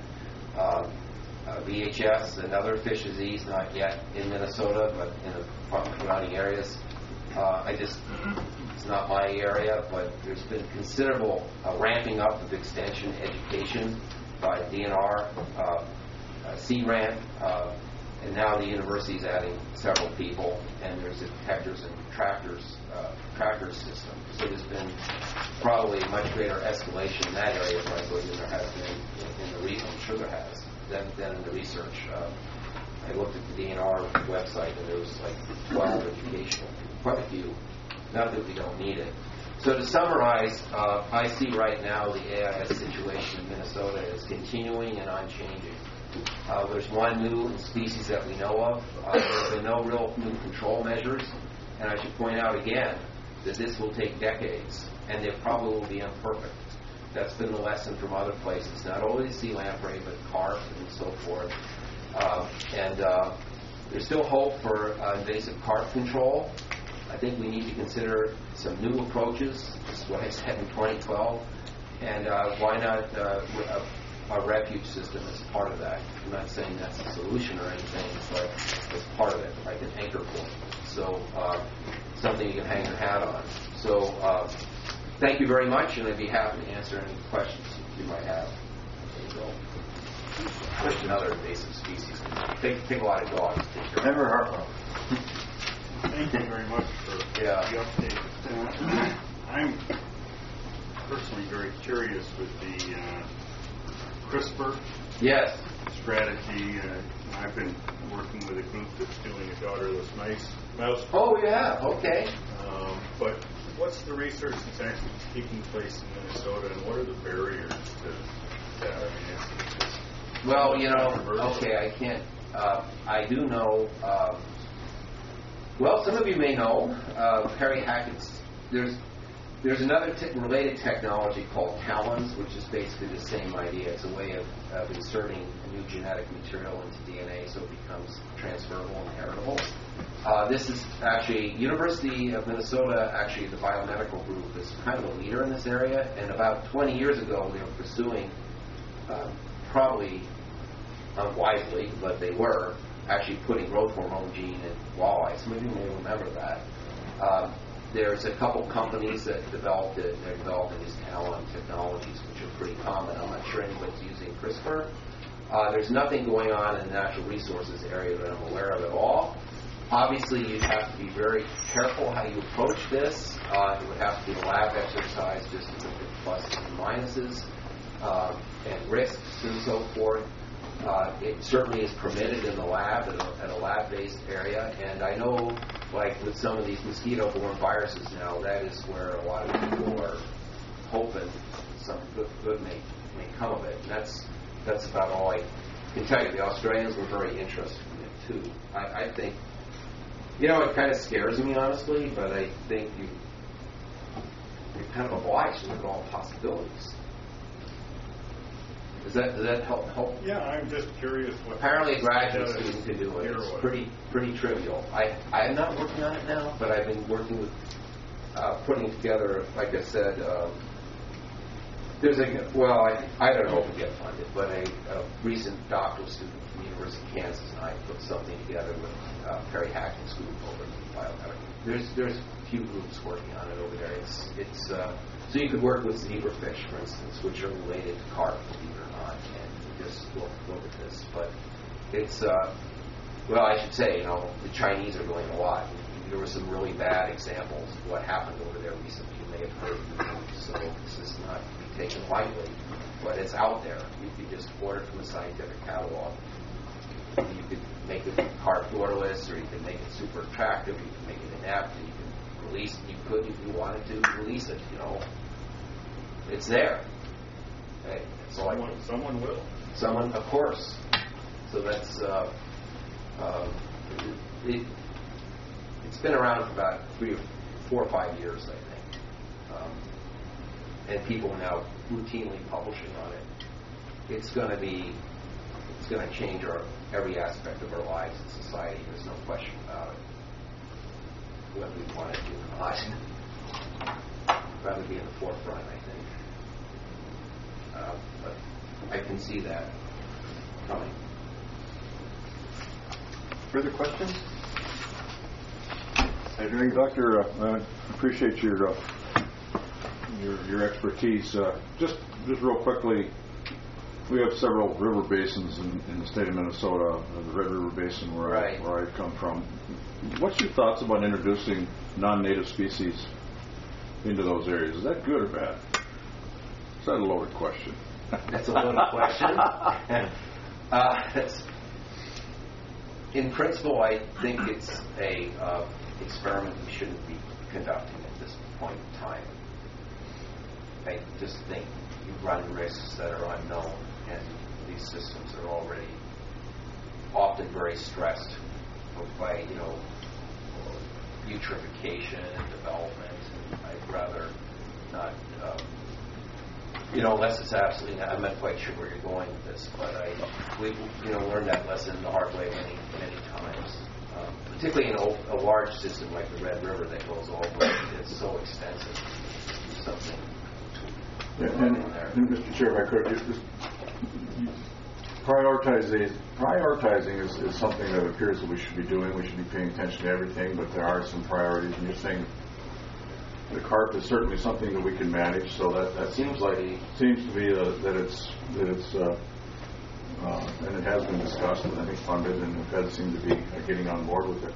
VHS, another fish disease, not yet in Minnesota, but in the surrounding areas. It's not my area, but there's been considerable ramping up of extension education by DNR, CRAN, and now the university is adding several people, and there's a detectors and tracker system. So there's been probably a much greater escalation in that area, frankly, than there has been in the research. I'm sure there has, than in the research. I looked at the DNR website, and there was like 12 educational, quite a few. Not that we don't need it. So to summarize, I see right now the AIS situation in Minnesota is continuing and unchanging. There's one new species that we know of. There's been no real new control measures. And I should point out again that this will take decades, and they probably will be imperfect. That's been the lesson from other places, not only sea lamprey, but carp and so forth. There's still hope for invasive carp control. I think we need to consider some new approaches. This is what I said in 2012. And why not a refuge system as part of that? I'm not saying that's a solution or anything, but it's part of it, like an anchor point. So something you can hang your hat on. So thank you very much, and I'd be happy to answer any questions you might have. There you go. Just another invasive species. Take a lot of dogs. Never harp. Thank you very much for the update. I'm personally very curious with the CRISPR strategy. I've been working with a group that's doing a daughterless mouse. Oh, yeah, okay. But what's the research that's actually taking place in Minnesota, and what are the barriers to that? I mean, Well, okay, I can't. I do know. Well, some of you may know Perry Hackett's. There's another related technology called Talons, which is basically the same idea. It's a way of inserting new genetic material into DNA so it becomes transferable and heritable. This is actually, University of Minnesota, actually the biomedical group is kind of a leader in this area, and about 20 years ago they were pursuing, probably unwisely, but they were, actually putting growth hormone gene in walleye. Some of you may remember that. There's a couple companies that developed it. They're developing these Talon technologies, which are pretty common. I'm not sure anybody's using CRISPR. There's nothing going on in the natural resources area that I'm aware of at all. Obviously, you'd have to be very careful how you approach this. It would have to be a lab exercise just to look at pluses and minuses and risks and so forth. It certainly is permitted in the lab at a lab-based area, and I know, like with some of these mosquito-borne viruses now, that is where a lot of people are hoping some good may come of it. And that's about all I can tell you. The Australians were very interested in it too. I think, it kind of scares me honestly, but I think you're kind of obliged to look at all possibilities. Does that help? Yeah, I'm just curious what. Apparently, a graduate student can do it. It's pretty trivial. I'm not working on it now, but I've been working with putting together, like I said, there's I don't know if we get funded, but a recent doctoral student from the University of Kansas and I put something together with Perry Hackett's group over at Biomedical. There's a few groups working on it over there. It's so you could work with zebrafish, for instance, which are related to carp, believe it or not, and just look at this. But it's I should say, the Chinese are doing a lot. There were some really bad examples of what happened over there recently. You may have heard of the news, so this is not to be taken lightly, but it's out there. You could just order from a scientific catalog. You could make it carp borderless, or you could make it super attractive. You could make it inept, and you can release it. You could, if you wanted to, release it. It's there. Okay? Someone will. Someone, of course. So that's it's been around for about 4 or 5 years, I think, and people are now routinely publishing on it. It's going to change every aspect of our lives in society. There's no question about it. Whether we want it to or not, rather be in the forefront, I think. But I can see that coming. Further questions? Doctor, I appreciate your expertise. Just real quickly, we have several river basins in the state of Minnesota. The Red River Basin, where I come from. What's your thoughts about introducing non-native species into those areas? Is that good or bad? Is that a loaded question? That's a loaded question. In principle, I think it's a experiment we shouldn't be conducting at this point in time. I just think you run risks that are unknown, and these systems are already often very stressed by eutrophication and development. And I'd rather not. Unless it's absolutely. I'm not quite sure where you're going with this, but we learned that lesson the hard way many times. Particularly in a large system like the Red River that goes all over. It's so extensive. Something. And Mr. Chair, if I could, prioritizing is something that appears that we should be doing. We should be paying attention to everything, but there are some priorities. And you're saying the carp is certainly something that we can manage. So that seems to be that it's and it has been discussed and I think funded, and the Fed seem to be getting on board with it.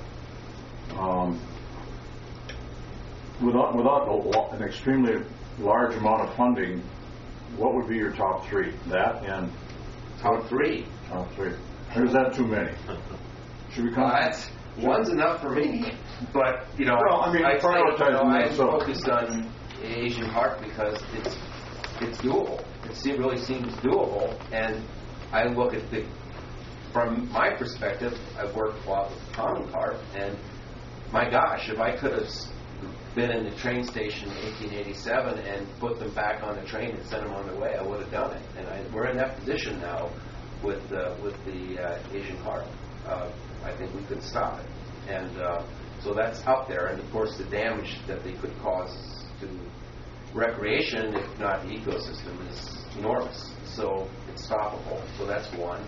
Without an extremely large amount of funding, what would be your top three? That and top three. Or is that too many? Should we come? One's enough for me, but I focused on Asian carp because it's doable. It really seems doable, and I look at from my perspective, I've worked a lot with common carp, and my gosh, if I could have been in the train station in 1887 and put them back on the train and sent them on their way, I would have done it. And we're in that position now with the Asian carp. I think we could stop it. And so that's out there. And, of course, the damage that they could cause to recreation, if not the ecosystem, is enormous. So it's stoppable. So that's one.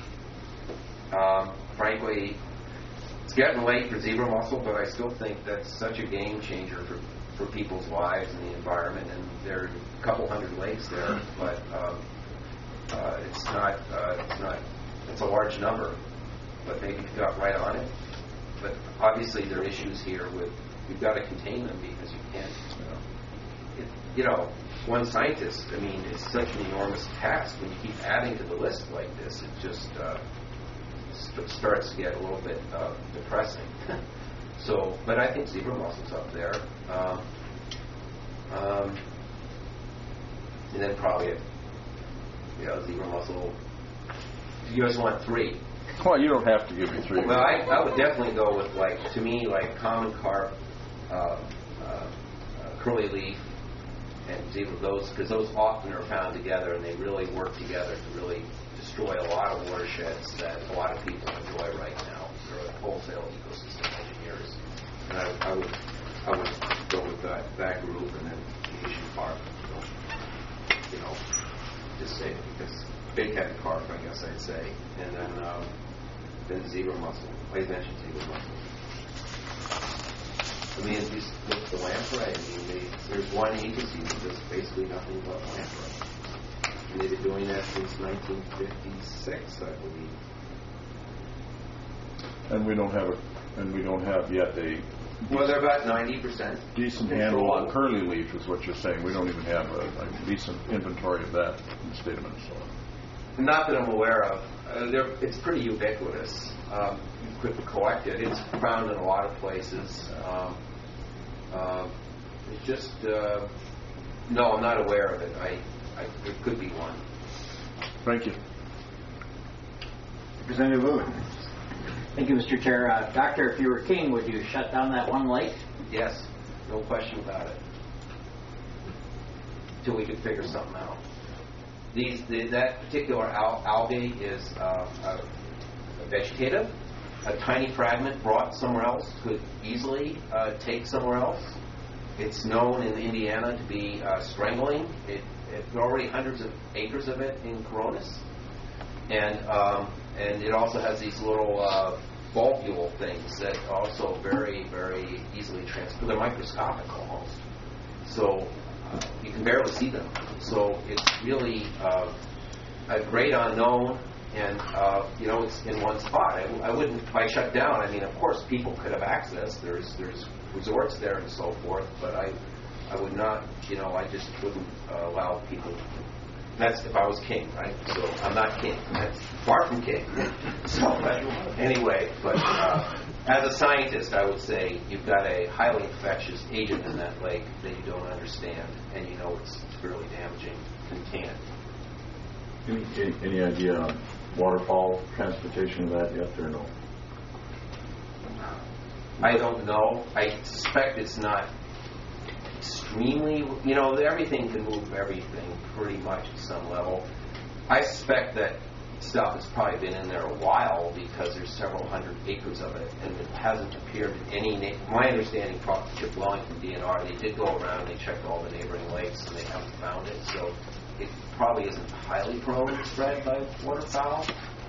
Frankly, it's getting late for zebra mussel, but I still think that's such a game changer for people's lives and the environment. And there are a couple hundred lakes there, but it's not. It's a large number, but maybe you got right on it. But obviously, there are issues here with you've got to contain them because you can't. One scientist. I mean, it's such an enormous task when you keep adding to the list like this. It just starts to get a little bit depressing. So, but I think zebra mussel's up there, and then probably zebra mussel. You guys want 3? Well, you don't have to give me 3. Well, I would definitely go with to me common carp, curly leaf, and zebra, because those often are found together and they really work together to really destroy a lot of watersheds that a lot of people enjoy right now. They're wholesale ecosystem engineers, and I would go with that group and then the Asian carp. Just say it because big-headed carp, I guess I'd say, and then zebra mussel. I mentioned zebra mussel. I mean, if you look at the lamprey, there's one agency that does basically nothing but lamprey. And they've been doing that since 1956, I believe. And we don't have yet a. Well, they're about 90%. Decent handle on curly leaf is what you're saying. We don't even have a decent inventory of that in the state of Minnesota. Not that I'm aware of. It's pretty ubiquitous. You could collect it. It's found in a lot of places. It's just no, I'm not aware of it. It could be one. Thank you. Representative Lewin. Thank you, Mr. Chair. Doctor, if you were king, would you shut down that one lake? Yes, no question about it. Till we could figure something out. That particular algae is vegetative. A tiny fragment brought somewhere else could easily take somewhere else. It's known in Indiana to be strangling. There are already hundreds of acres of it in Coronas, and it also has these little bulbule things that are also very, very easily transferred. They're microscopic almost, so you can barely see them. So it's really a great unknown, and it's in one spot. I wouldn't, if I shut down. I mean, of course, people could have access. There's resorts there and so forth, but I would not. I just wouldn't allow people. That's if I was king, right? So I'm not king. That's far from king. So anyway, but as a scientist, I would say you've got a highly infectious agent in that lake that you don't understand, and it's fairly damaging. Content. Any idea on waterfowl transportation of that yet, or no? I don't know. I suspect it's not extremely, everything can move everything pretty much at some level. I suspect that stuff has probably been in there a while because there's several hundred acres of it, and it hasn't appeared in any. My understanding, Chip Wellington DNR, they did go around, they checked all the neighboring lakes, and they haven't found it. So it probably isn't highly prone to spread by waterfowl.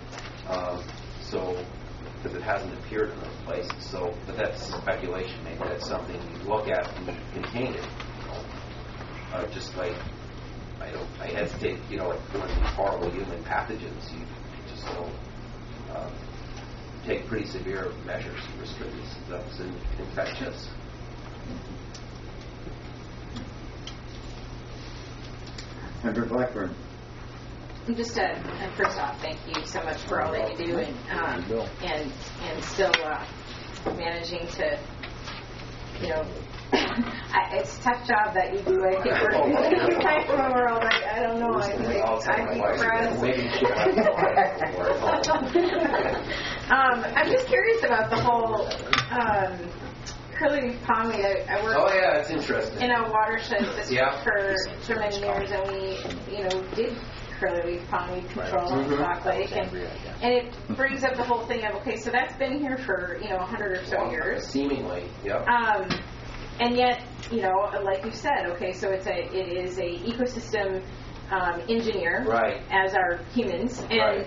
Because it hasn't appeared in those places. So, but that's speculation. Maybe that's something you look at and contain it. Just like I hesitate. Like one of these horrible human pathogens, you just don't take pretty severe measures to restrict these stuff and infectious. Member Blackburn. Just first off, thank you so much for all that you do, and still managing to it's a tough job that you do. I think we're in the world. I don't know. I think I'd be I'm just curious about the whole curly leaf pondweed. I worked it's interesting. in a watershed district for many years, and we did curly leaf pondweed control in Sauk Lake, and it brings up the whole thing of, okay, so that's been here for 100 or so years, seemingly, and yet, like you said, okay, so it is a ecosystem engineer, right, as are humans, and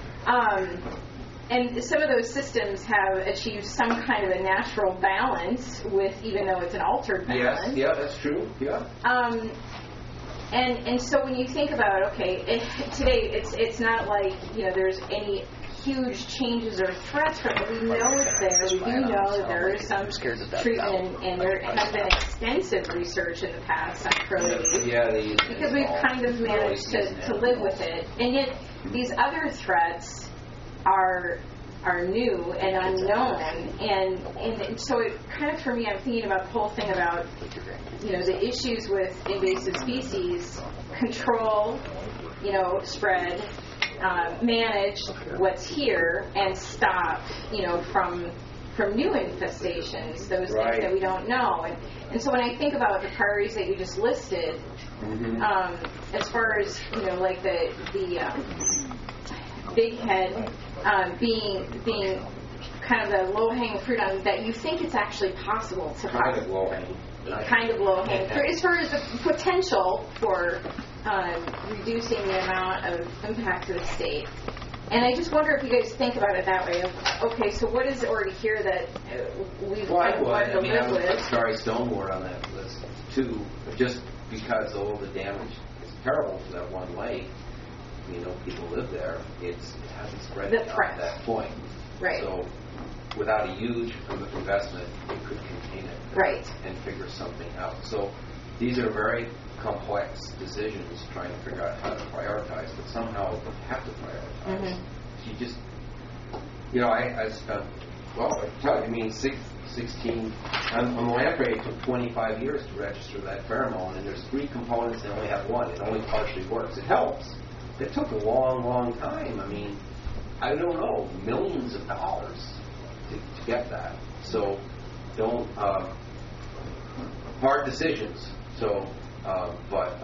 and some of those systems have achieved some kind of a natural balance even though it's an altered balance. Yes, that's true. Yeah. And so when you think about, okay, today it's not like there's any huge changes or threats from it. We know it's there. We do know that there is some treatment, and there has been extensive research in the past on curly leaf. Because we've kind of managed to live with it, and yet these other threats are new and unknown, and so it kind of, for me, I'm thinking about the whole thing about the issues with invasive species, control, spread, manage what's here, and stop from new infestations, those things that we don't know. And so when I think about the priorities that you just listed, as far as like the big head being kind of the low-hanging fruit on that, you think it's actually possible to kind of low-hanging fruit as far as the potential for reducing the amount of impact to the state. And I just wonder if you guys think about it that way. Okay, so what is already here that we've wanted to live with? I would Starry Stonewort on that list too, just because all the damage is terrible to that one lake. People live there. It hasn't spread to that point. Right. So, without a huge investment, you could contain it. Right. And figure something out. So, these are very complex decisions, trying to figure out how to prioritize, but somehow you have to prioritize. Mm-hmm. You just, I spent, 16, on the lamprey, it took 25 years to register that pheromone, and there's 3 components, they only have 1. It only partially works. It helps. It took a long, long time. I don't know, millions of dollars to get that. So, don't, hard decisions. So, but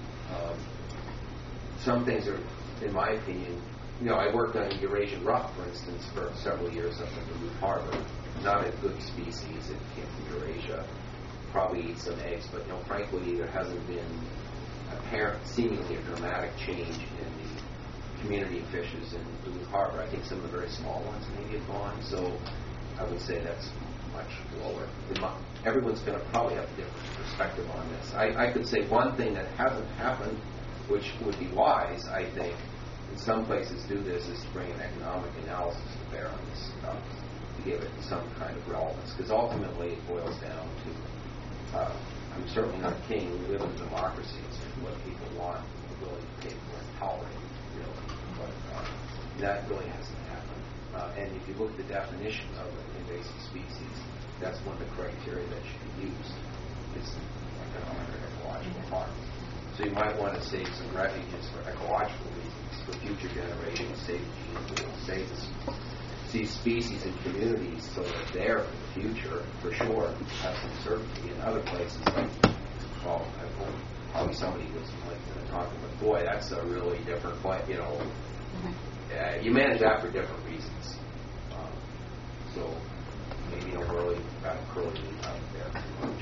some things are, in my opinion, I worked on Eurasian rock, for instance, for several years up in Duluth Harbor. Not a good species. It came from Eurasia. Probably eats some eggs, but frankly, there hasn't been seemingly a dramatic change in the community of fishes in Duluth Harbor. I think some of the very small ones maybe have gone, so I would say that's much lower. Everyone's going to probably have a different perspective on this. I could say one thing that hasn't happened, which would be wise, I think, in some places do this, is to bring an economic analysis to bear on this stuff, to give it some kind of relevance, because ultimately it boils down to I'm certainly not king. We live in a democracy. It's what people want, are willing to pay for, and tolerate, really. But that really hasn't happened. And if you look at the definition of an invasive species, that's one of the criteria that should be used. It's economic or ecological harm. So you might want to save some refuges for ecological reasons, for future generations, save gene pools, save these species and communities so they're there for the future, for sure, have some certainty. In other places, probably somebody was going to talk about, boy, that's a really different point, you manage that for different reasons. So maybe you don't really got a curly leaf out there too much.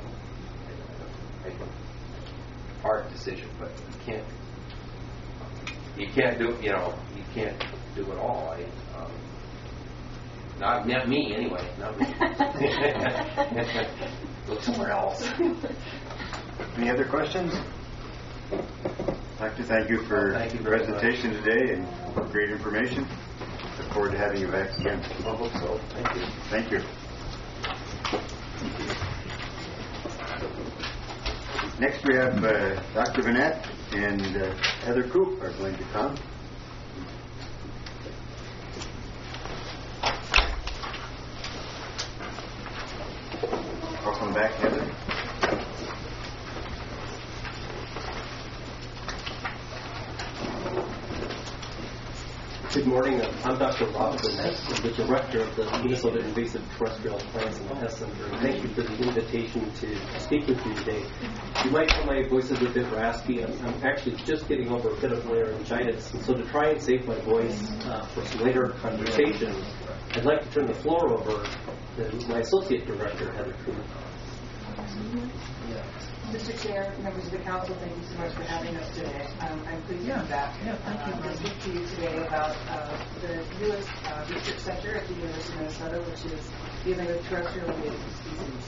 Hard decision, but you can't do it all. Not me, anyway. Not me. Look somewhere else. Any other questions? I'd like to thank you for the presentation today and for great information. Look forward to having you back again. I hope so. Thank you. Thank you. Next we have Dr. Vanette and Heather Koop are going to come. Welcome back, Heather. Good morning. I'm Dr. Rob Burnett, the director of the Minnesota Invasive Terrestrial Plants and Pest Center. Thank you for the invitation to speak with you today. You might tell my voice is a bit raspy. I'm actually just getting over a bit of laryngitis. And so to try and save my voice for some later conversation, I'd like to turn the floor over to my associate director, Heather Kuhn. Mr. Chair, members of the council, thank you so much for having us today. I'm pleased to be back to speak to you today about the newest research center at the University of Minnesota, which is dealing with terrestrial invasive species.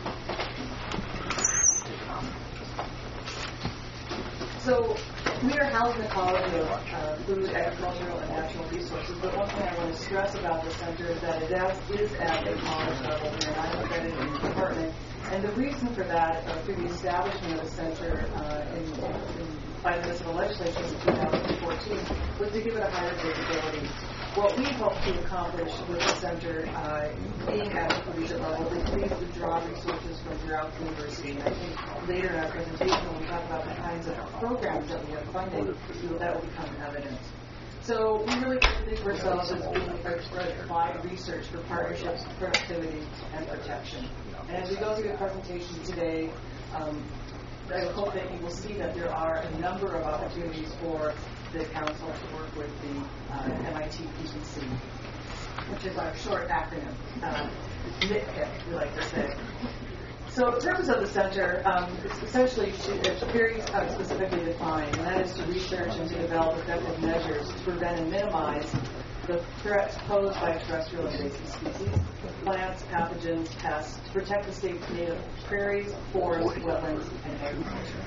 So we are housed in the College of Food, Agricultural, and Natural Resources, but one thing I want to stress about the center is that it is at a college level. We are not accredited department. And the reason for that, for the establishment of the center by the municipal legislature in 2014, was to give it a higher visibility. What we hope to accomplish with the center being at the collegiate level is to draw resources from throughout the university. And I think later in our presentation, when we talk about the kinds of programs that we have funded, that will become evident. So we really think of ourselves as being applied research for partnerships, productivity, and protection. And as we go through the presentation today, I hope that you will see that there are a number of opportunities for the council to work with the MIT PTC, which is our short acronym, NITPIC, we like to say. So the purpose of the center is essentially it's very specifically defined, and that is to research and to develop effective measures to prevent and minimize the threats posed by terrestrial invasive species, plants, pathogens, pests, to protect the state's native prairies, forests, wetlands, and agriculture.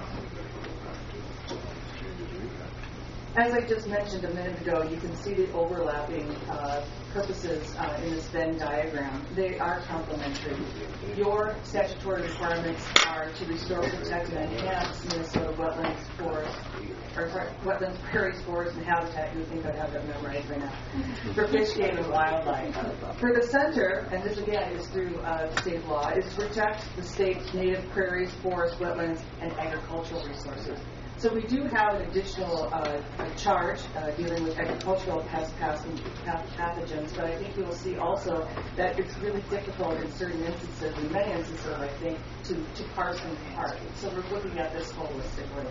As I just mentioned a minute ago, you can see the overlapping purposes in this Venn diagram. They are complementary. Your statutory requirements are to restore, protect, and enhance Minnesota wetlands, wetlands, prairies, forests, and habitat. You would think I'd have that memorized right now. For fish, game, and wildlife. For the center, and this again is through state law, is to protect the state's native prairies, forests, wetlands, and agricultural resources. So we do have an additional charge dealing with agricultural pests, pathogens, but I think you will see also that it's really difficult in certain instances, in many instances, I think, to parse them apart. So we're looking at this holistically.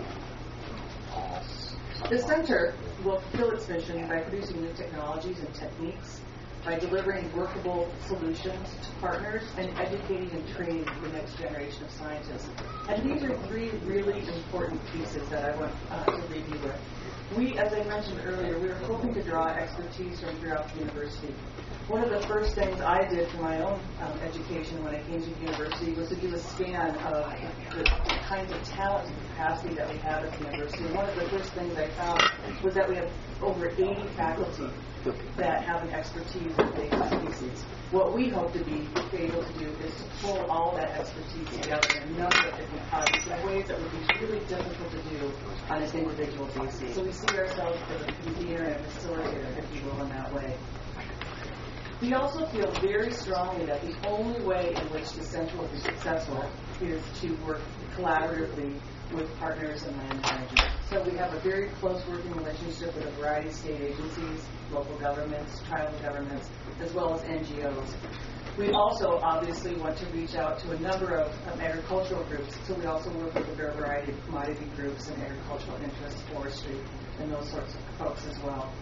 The center will fulfill its mission by producing new technologies and techniques, by delivering workable solutions to partners, and educating and training the next generation of scientists. And these are three really important pieces that I want to leave you with. We, as I mentioned earlier, we were hoping to draw expertise from throughout the university. One of the first things I did for my own education when I came to the university was to do a scan of the kinds of talent and capacity that we have at the university. And one of the first things I found was that we have over 80 faculty that have an expertise in invasive species. What we hope to be able to do is to pull all that expertise together in a number of different projects in ways that would be really difficult to do on an individual basis. So we see ourselves as a convener and a facilitator, if you will, in that way. We also feel very strongly that the only way in which the center will be successful is to work collaboratively with partners and land managers. So we have a very close working relationship with a variety of state agencies, local governments, tribal governments, as well as NGOs. We also obviously want to reach out to a number of agricultural groups, so we also work with a variety of commodity groups and agricultural interests, forestry, and those sorts of folks as well.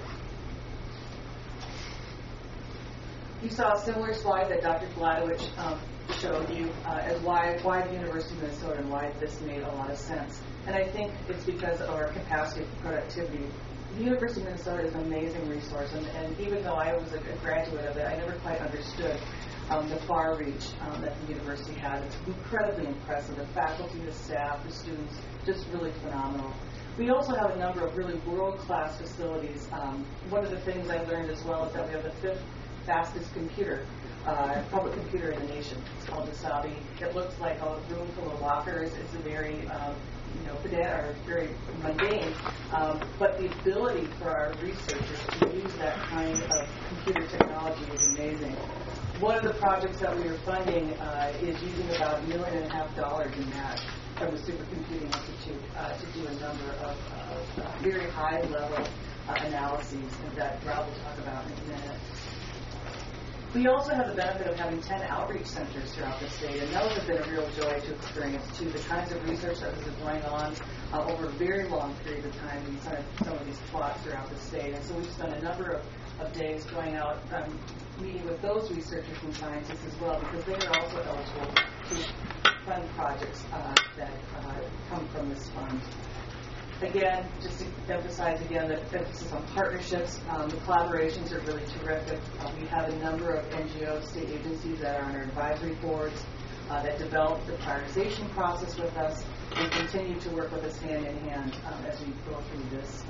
You saw a similar slide that Dr. Vladowicz showed you as why the University of Minnesota and why this made a lot of sense. And I think it's because of our capacity for productivity. The University of Minnesota is an amazing resource, and even though I was a graduate of it, I never quite understood the far reach that the university had. It's incredibly impressive. The faculty, the staff, the students, just really phenomenal. We also have a number of really world-class facilities. One of the things I learned as well is that we have the fifth fastest public computer in the nation. It's called Wasabi. It looks like a room full of lockers. It's a very, very mundane. But the ability for our researchers to use that kind of computer technology is amazing. One of the projects that we are funding is using about $1.5 million in that from the Supercomputing Institute to do a number of very high-level analyses that Rob will talk about in a minute. We also have the benefit of having 10 outreach centers throughout the state, and those have been a real joy to experience, too. The kinds of research that has been going on over a very long period of time in some of these plots throughout the state. And so we've spent a number of days going out meeting with those researchers and scientists as well, because they are also eligible to fund projects that come from this fund. Again, just to emphasize again the emphasis on partnerships. The collaborations are really terrific. We have a number of NGOs, state agencies that are on our advisory boards that develop the prioritization process with us and continue to work with us hand in hand as we go through this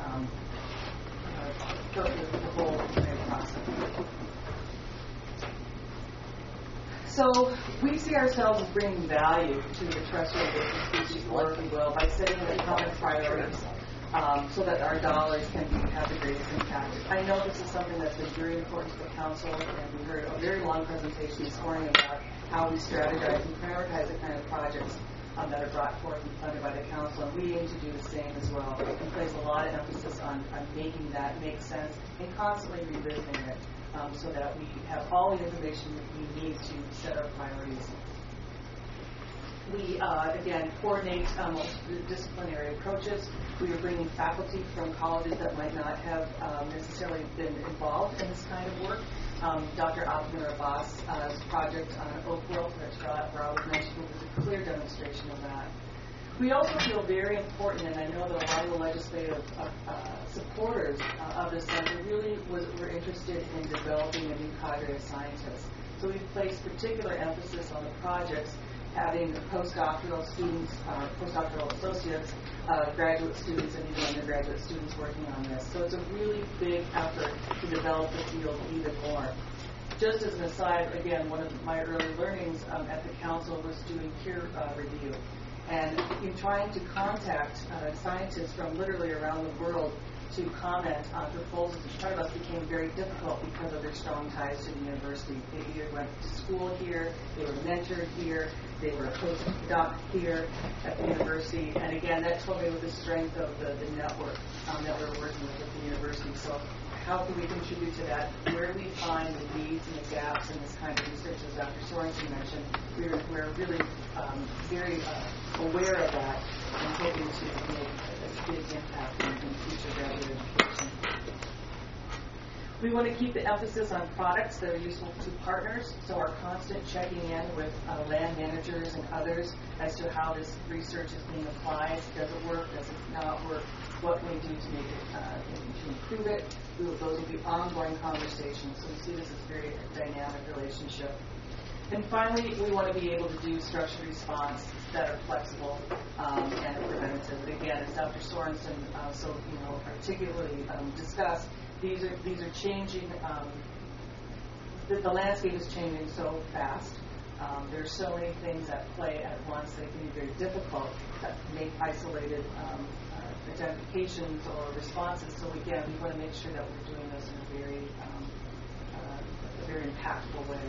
the whole process. So we see ourselves as bringing value to the terrestrial invasive species work, if you will, by setting the common priorities so that our dollars can have the greatest impact. I know this is something that's been very important to the council, and we heard a very long presentation this morning about how we strategize and prioritize the kind of projects that are brought forth and funded by the council, and we aim to do the same as well, and place a lot of emphasis on making that make sense and constantly revisiting it. So that we have all the information that we need to set our priorities. We, again, coordinate disciplinary approaches. We are bringing faculty from colleges that might not have necessarily been involved in this kind of work. Dr. Ahmed Abbas' project on Oak Grove that Rob mentioned was a clear demonstration of that. We also feel very important, and I know that a lot of the legislative supporters of this center really were interested in developing a new cadre of scientists. So we've placed particular emphasis on the projects having postdoctoral students, postdoctoral associates, graduate students, and even undergraduate students working on this. So it's a really big effort to develop the field even more. Just as an aside, again, one of my early learnings at the council was doing peer review. And in trying to contact scientists from literally around the world to comment on proposals in front of us became very difficult because of their strong ties to the university. They either went to school here, they were mentored here, they were a postdoc here at the university. And again, that told me with the strength of the network that we're working with at the university. So how can we contribute to that? Where do we find the needs and the gaps in this kind of research, as Dr. Sorensen mentioned? We're really very aware of that and hoping to make a big impact in future graduate education. We want to keep the emphasis on products that are useful to partners, so our constant checking in with land managers and others as to how this research is being applied. Does it work? Does it not work? What can we do to make it, to improve it? Those will be ongoing conversations, so we see this as a very dynamic relationship. And finally, we want to be able to do structured response that are flexible and preventative. And again, as Dr. Sorensen articulately discussed, these are changing. The landscape is changing so fast. There's so many things at play at once that can be very difficult to make isolated identifications or responses. So again, we want to make sure that we're doing this in a very impactful way.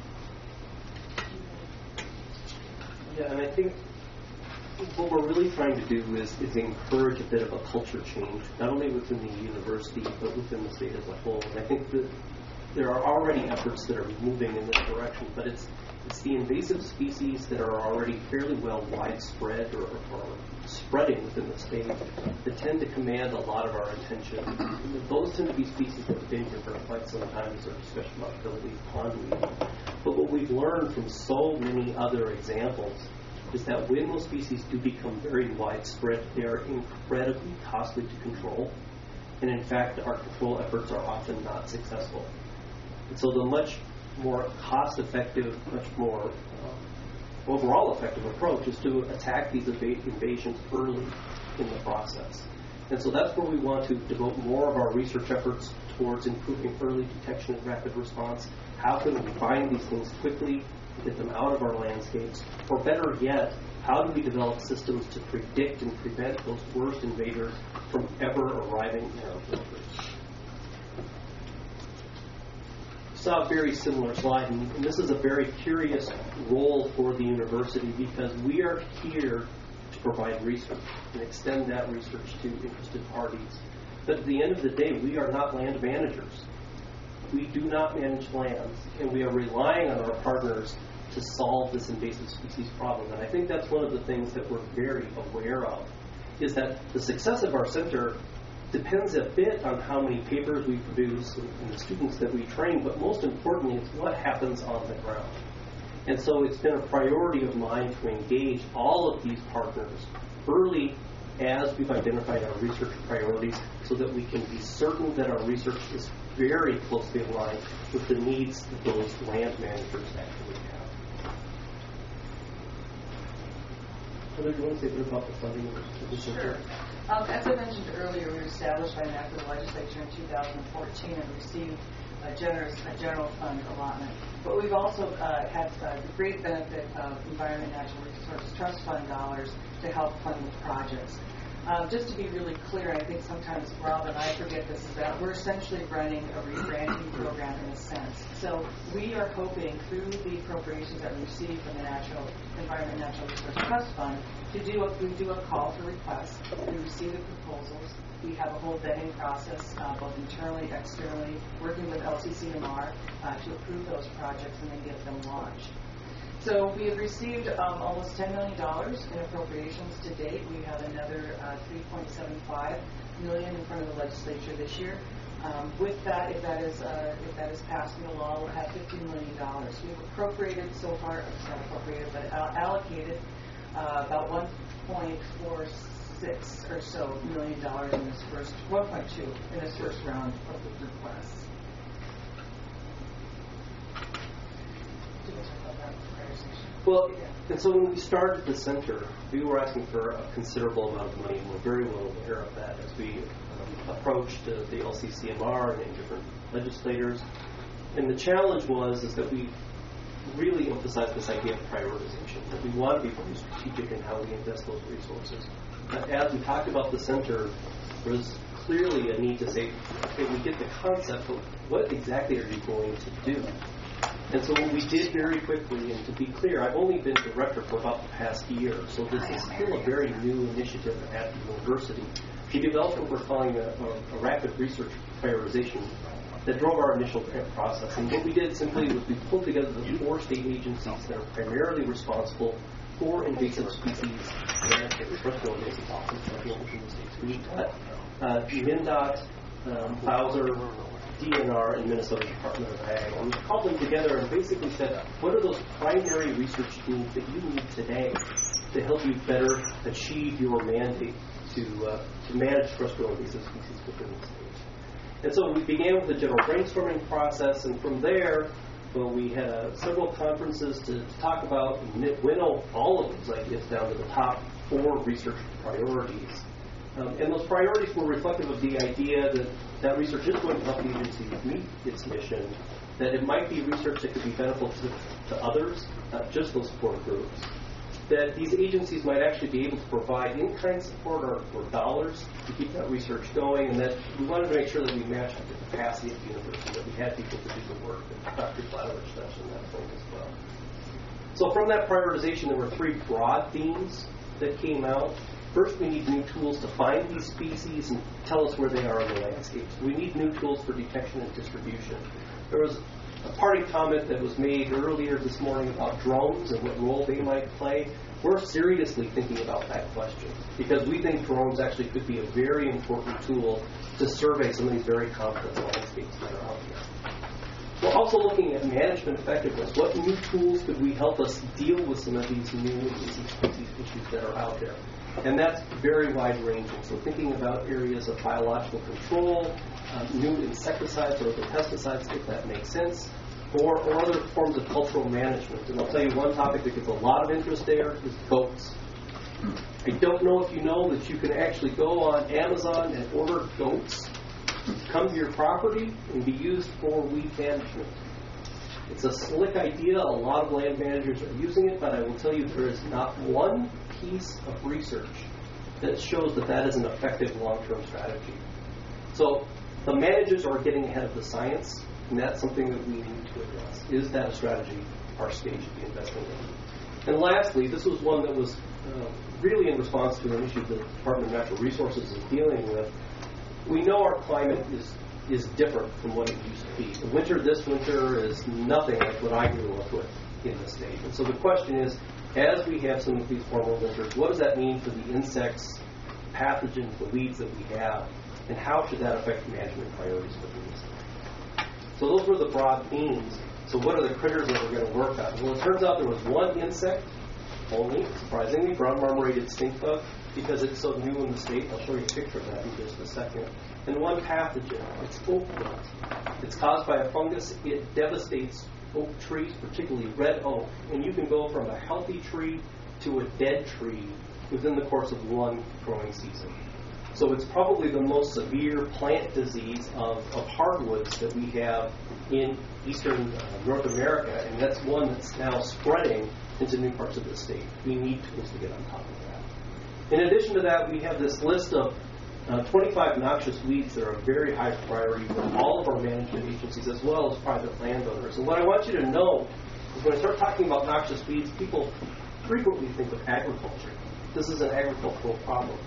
Yeah, and I think what we're really trying to do is encourage a bit of a culture change, not only within the university, but within the state as a whole. And I think that there are already efforts that are moving in this direction, but it's the invasive species that are already fairly well widespread or spreading within the state that tend to command a lot of our attention. And those tend to be species that have been here for quite some time, as our discussion about Philippine pondweed. But what we've learned from so many other examples is that when those species do become very widespread, they are incredibly costly to control. And in fact, our control efforts are often not successful. And so the much more cost-effective, much more overall effective approach is to attack these invasions early in the process. And so that's where we want to devote more of our research efforts towards improving early detection and rapid response. How can we find these things quickly, get them out of our landscapes? Or better yet, how do we develop systems to predict and prevent those worst invaders from ever arriving in our borders? Saw a very similar slide, and this is a very curious role for the university because we are here to provide research and extend that research to interested parties. But at the end of the day, we are not land managers. We do not manage lands, and we are relying on our partners to solve this invasive species problem. And I think that's one of the things that we're very aware of, is that the success of our center depends a bit on how many papers we produce and the students that we train, but most importantly, it's what happens on the ground. And so it's been a priority of mine to engage all of these partners early as we've identified our research priorities so that we can be certain that our research is very closely aligned with the needs that those land managers actually have. Heather, do you want to say a bit about the funding of the center? Sure. As I mentioned earlier, we were established by an act of the legislature in 2014 and received a general fund allotment. But we've also had the great benefit of Environment and Natural Resources Trust Fund dollars to help fund the projects. Just to be really clear, I think sometimes Rob and I forget this, is that we're essentially running a rebranding program in a sense. So we are hoping through the appropriations that we receive from the Environment and Natural Resources Trust Fund we do a call for requests. We receive the proposals. We have a whole vetting process, both internally, externally, working with LCCMR to approve those projects and then get them launched. So we have received almost $10 million in appropriations to date. We have another $3.75 million in front of the legislature this year. With that, if that is passed into law, we'll have $15 million. We've appropriated so far, not appropriated, but allocated about 1.46 or so $1 million in this first 1.2 in this first round of the requests. Well, and so when we started the center, we were asking for a considerable amount of money, and we're very well aware of that as we approached the LCCMR and different legislators. And the challenge is that we really emphasized this idea of prioritization, that we want to be very strategic in how we invest those resources. But as we talked about the center, there was clearly a need to say, okay, we get the concept, but what exactly are you going to do? And so what we did very quickly, and to be clear, I've only been director for about the past year, so this is still a very new initiative at the university. We developed what we're calling a rapid research prioritization that drove our initial grant process. And what we did simply was we pulled together the 4 state agencies that are primarily responsible for invasive species management, terrestrial invasive species in the states. We've got MnDOT, Bowser, DNR, and Minnesota Department of Ag. And we called them together and basically said, what are those primary research needs that you need today to help you better achieve your mandate to manage terrestrial invasive species within the state? And so we began with a general brainstorming process, and from there, we had several conferences to talk about and winnow all of these ideas down to the top 4 research priorities. And those priorities were reflective of the idea that research is going to help the agency meet its mission, that it might be research that could be beneficial to others, not just those 4 groups, that these agencies might actually be able to provide in-kind support or dollars to keep that research going, and that we wanted to make sure that we matched the capacity of the university, that we had people to do the work, and Dr. Flatowich touched on that point as well. So from that prioritization, there were 3 broad themes that came out. First, we need new tools to find these species and tell us where they are in the landscape. So we need new tools for detection and distribution. There was a parting comment that was made earlier this morning about drones and what role they might play. We're seriously thinking about that question because we think drones actually could be a very important tool to survey some of these very complex landscapes that are out here. We're also looking at management effectiveness. What new tools could we help us deal with some of these new invasive species issues that are out there? And that's very wide-ranging. So thinking about areas of biological control, new insecticides or other pesticides, if that makes sense, or other forms of cultural management. And I'll tell you one topic that gets a lot of interest there is goats. I don't know if you know that you can actually go on Amazon and order goats to come to your property and be used for weed management. It's a slick idea. A lot of land managers are using it, but I will tell you there is not one piece of research that shows that is an effective long-term strategy. So the managers are getting ahead of the science, and that's something that we need to address. Is that a strategy our state should be investing in? And lastly, this was one that was really in response to an issue the Department of Natural Resources is dealing with. we know our climate is different from what it used to be. The winter this winter is nothing like what I grew up with in the state. And so the question is, as we have some of these warmer winters, what does that mean for the insects, pathogens, the weeds that we have, and how should that affect management priorities within the state? So those were the broad themes. So what are the critters that we're going to work on? Well, it turns out there was one insect only, surprisingly, brown marmorated stink bug, because it's so new in the state. I'll show you a picture of that in just a second. And one pathogen, it's oak wilt. It's caused by a fungus. It devastates oak trees, particularly red oak. And you can go from a healthy tree to a dead tree within the course of one growing season. So it's probably the most severe plant disease of hardwoods that we have in eastern North America, and that's one that's now spreading into new parts of the state. We need tools to get on top of that. In addition to that, we have this list of 25 noxious weeds that are a very high priority with all of our management agencies as well as private landowners. And what I want you to know is when I start talking about noxious weeds, people frequently think of agriculture. This is an agricultural problem.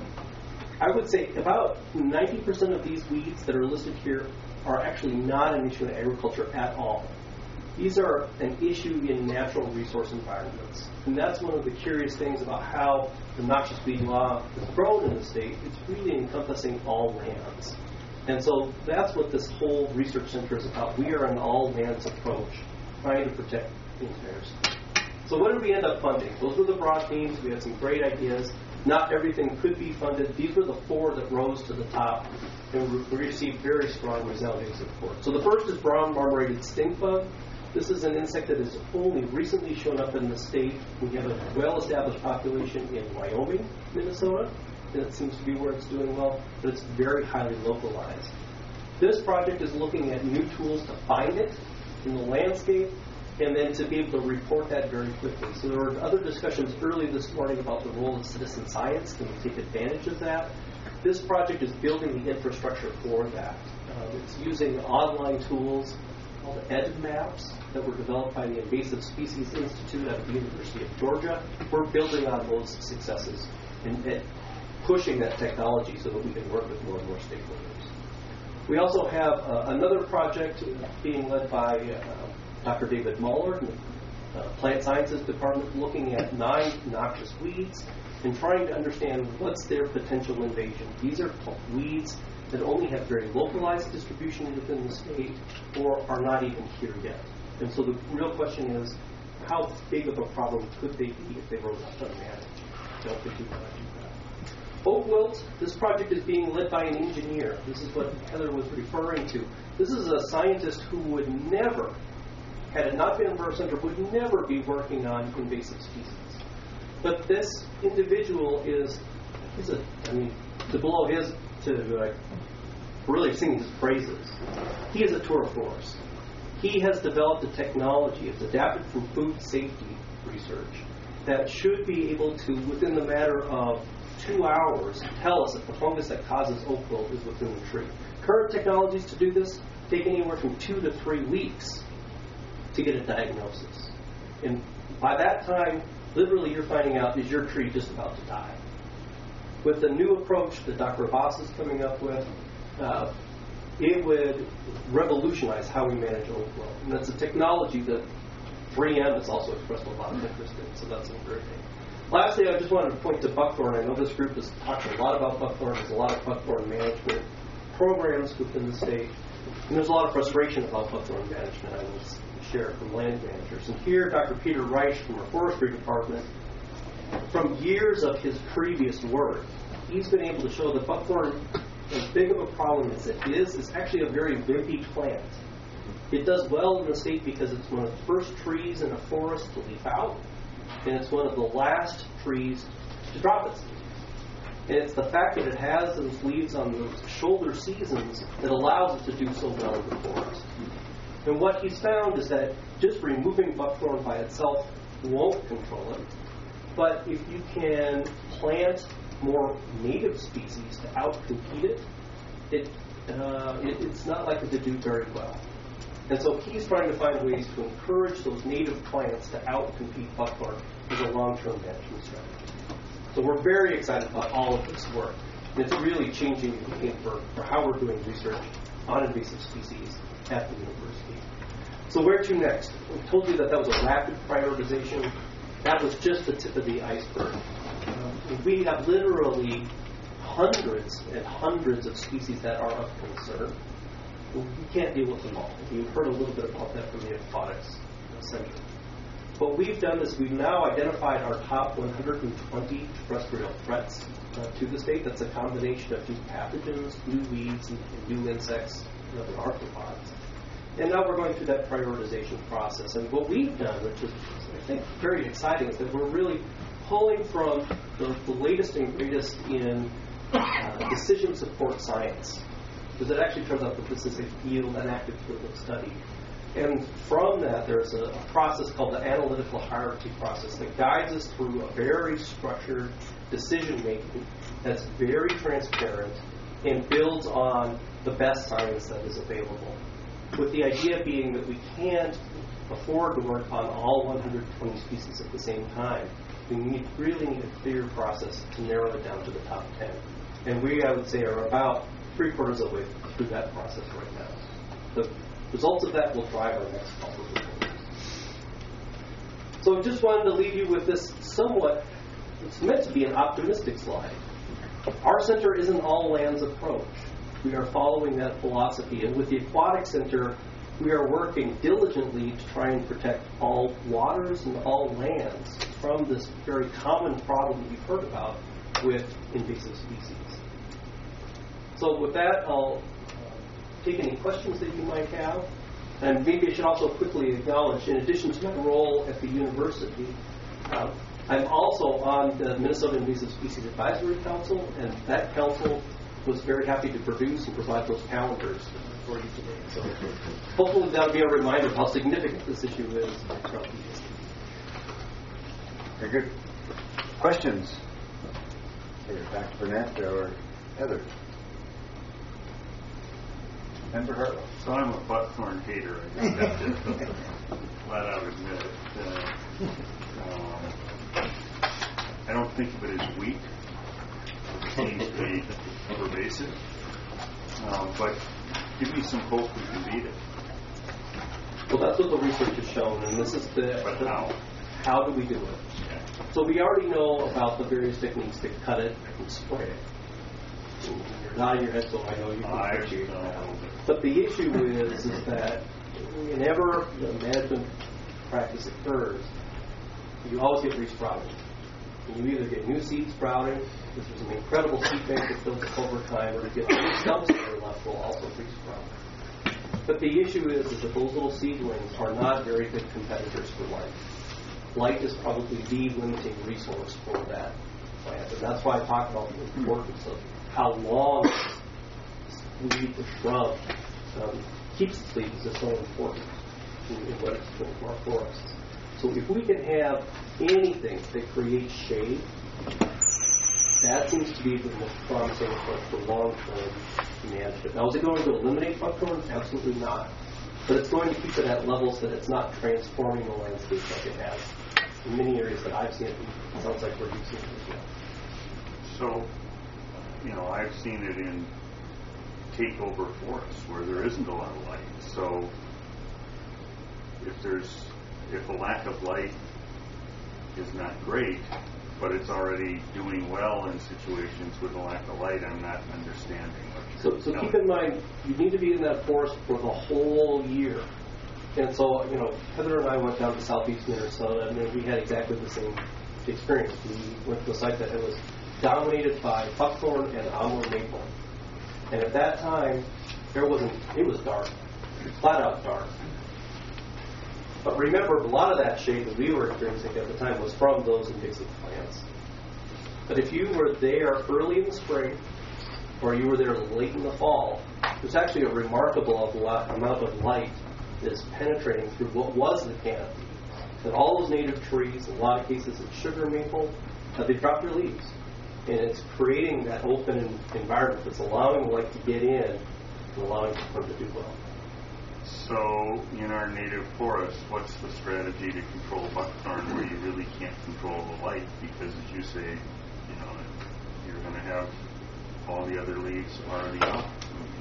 I would say about 90% of these weeds that are listed here are actually not an issue in agriculture at all. These are an issue in natural resource environments. And that's one of the curious things about how the noxious weed law is grown in the state. It's really encompassing all lands. And so that's what this whole research center is about. We are an all lands approach, trying to protect the entire state. So what did we end up funding? Those were the broad themes. We had some great ideas. Not everything could be funded. These were the four that rose to the top, and we received very strong resounding support. So the first is brown marmorated stink bug. This is an insect that has only recently shown up in the state. We have a well-established population in Wyoming, Minnesota, and it seems to be where it's doing well, but it's very highly localized. This project is looking at new tools to find it in the landscape, and then to be able to report that very quickly. So there were other discussions early this morning about the role of citizen science. Can we take advantage of that? This project is building the infrastructure for that. It's using online tools called EdMaps that were developed by the Invasive Species Institute at the University of Georgia. We're building on those successes and pushing that technology so that we can work with more and more stakeholders. We also have another project being led by Dr. David Muller in the Plant Sciences Department, looking at 9 noxious weeds and trying to understand what's their potential invasion. These are weeds that only have very localized distribution within the state or are not even here yet. And so the real question is, how big of a problem could they be if they were left unmanaged? Don't think we want to do that. Oak wilt, this project is being led by an engineer. This is what Heather was referring to. This is a scientist who would never, had it not been for our center, would never be working on invasive species. But this individual to really sing his praises, he is a tour de force. He has developed a technology, it's adapted from food safety research, that should be able to, within the matter of 2 hours, tell us if the fungus that causes oak wilt is within the tree. Current technologies to do this take anywhere from 2 to 3 weeks to get a diagnosis. And by that time, literally you're finding out, is your tree just about to die? With the new approach that Dr. Abbas is coming up with, it would revolutionize how we manage oak wilt. And that's a technology that 3M has also expressed a lot of interest in, so that's encouraging. Lastly, I just wanted to point to buckthorn. I know this group has talked a lot about buckthorn. There's a lot of buckthorn management programs within the state. And there's a lot of frustration about buckthorn management, I will share, from land managers. And here, Dr. Peter Reich from our forestry department, from years of his previous work, he's been able to show that buckthorn, as big of a problem as it is actually a very wimpy plant. It does well in the state because it's one of the first trees in a forest to leaf out, and it's one of the last trees to drop its leaves. And it's the fact that it has those leaves on those shoulder seasons that allows it to do so well in the forest. And what he's found is that just removing buckthorn by itself won't control it, but if you can plant more native species to outcompete it, it's not likely to do very well. And so he's trying to find ways to encourage those native plants to outcompete buckthorn as a long-term management strategy. So we're very excited about all of this work. And it's really changing the game for how we're doing research on invasive species at the university. So where to next? We told you that was a rapid prioritization. That was just the tip of the iceberg. We have literally hundreds and hundreds of species that are of concern. We can't deal with them all. You've heard a little bit about that from the Aquatics Center. What we've done is we've now identified our top 120 terrestrial threats to the state. That's a combination of new pathogens, new weeds, and new insects, and other arthropods. And now we're going through that prioritization process. And what we've done, which is, I think, very exciting, is that we're really pulling from the latest and greatest in decision support science. Because it actually turns out that this is an active field of study. And from that, there's a process called the analytical hierarchy process that guides us through a very structured decision-making that's very transparent and builds on the best science that is available. With the idea being that we can't afford to work on all 120 species at the same time. We really need a clear process to narrow it down to the top 10. And we, I would say, are about 3/4 of the way through that process right now. The results of that will drive our next couple of reports. So I just wanted to leave you with this it's meant to be an optimistic slide. Our center is an all-lands approach. We are following that philosophy. And with the Aquatic Center, we are working diligently to try and protect all waters and all lands from this very common problem we've heard about with invasive species. So with that, I'll take any questions that you might have. And maybe I should also quickly acknowledge, in addition to my role at the university, I'm also on the Minnesota Invasive Species Advisory Council, and that council was very happy to produce and provide those calendars for you today. So hopefully that'll be a reminder of how significant this issue is throughout the year. Very good. Questions? Either Dr. Burnett or Heather? Member Hartwell. So I'm a buckthorn hater. I just have to flat out admit it. I don't think of it as weak. It seems to be pervasive. But give me some hope we can beat it. Well, that's what the research has shown, and this is But how? How do we do it? Yeah. So we already know about the various techniques to cut it and spray it. You're nodding your head, so I know you can appreciate that. But the issue is that whenever the management practice occurs, you always get resprouting. You either get new seed sprouting, because there's an incredible seed bank that builds up over time, or you get new stumps that are left will also resprout. But the issue is that those little seedlings are not very good competitors for light. Light is probably the limiting resource for that plant, and that's why I talk about the importance of how long weed, the shrub, keeps its leaves is so important in what it's doing for our forests. So if we can have anything that creates shade, that seems to be the most promising approach for long-term management. Now, is it going to eliminate buckthorns? Absolutely not. But it's going to keep it at levels that it's not transforming the landscape like it has in many areas that I've seen it. It sounds like where you've seen it as well. So, I've seen it in takeover forests where there isn't a lot of light. So, if the lack of light is not great, but it's already doing well in situations with a lack of light, I'm not understanding. So keep in mind, you need to be in that forest for the whole year. And so, Heather and I went down to southeast Minnesota, and we had exactly the same experience. We went to a site that was dominated by buckthorn and amur maple. And at that time, it was dark, flat out dark. But remember, a lot of that shade that we were experiencing at the time was from those invasive plants. But if you were there early in the spring, or you were there late in the fall, there's actually a remarkable amount of light that is penetrating through what was the canopy. And all those native trees, in a lot of cases it's sugar maple, they've dropped their leaves. And it's creating that open environment that's allowing the light to get in and allowing them to do well. So, in our native forest, what's the strategy to control buckthorn where you really can't control the light? Because, as you say, you're going to have all the other leaves are already up?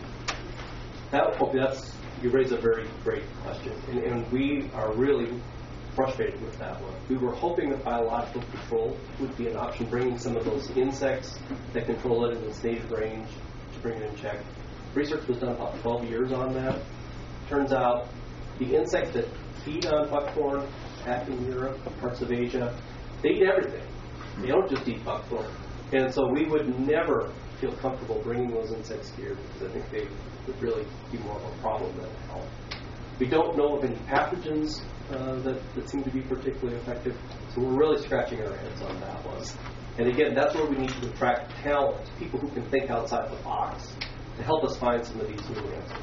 You raise a very great question, and we are really frustrated with that one. We were hoping that biological control would be an option, bringing some of those insects that control it in its native range to bring it in check. Research was done about 12 years on that. Turns out the insects that feed on buckthorn back in Europe, parts of Asia, they eat everything. They don't just eat buckthorn. And so we would never feel comfortable bringing those insects here because I think they would really be more of a problem than a help. We don't know of any pathogens that seem to be particularly effective, so we're really scratching our heads on that one. And again, that's where we need to attract talent, people who can think outside the box to help us find some of these new answers.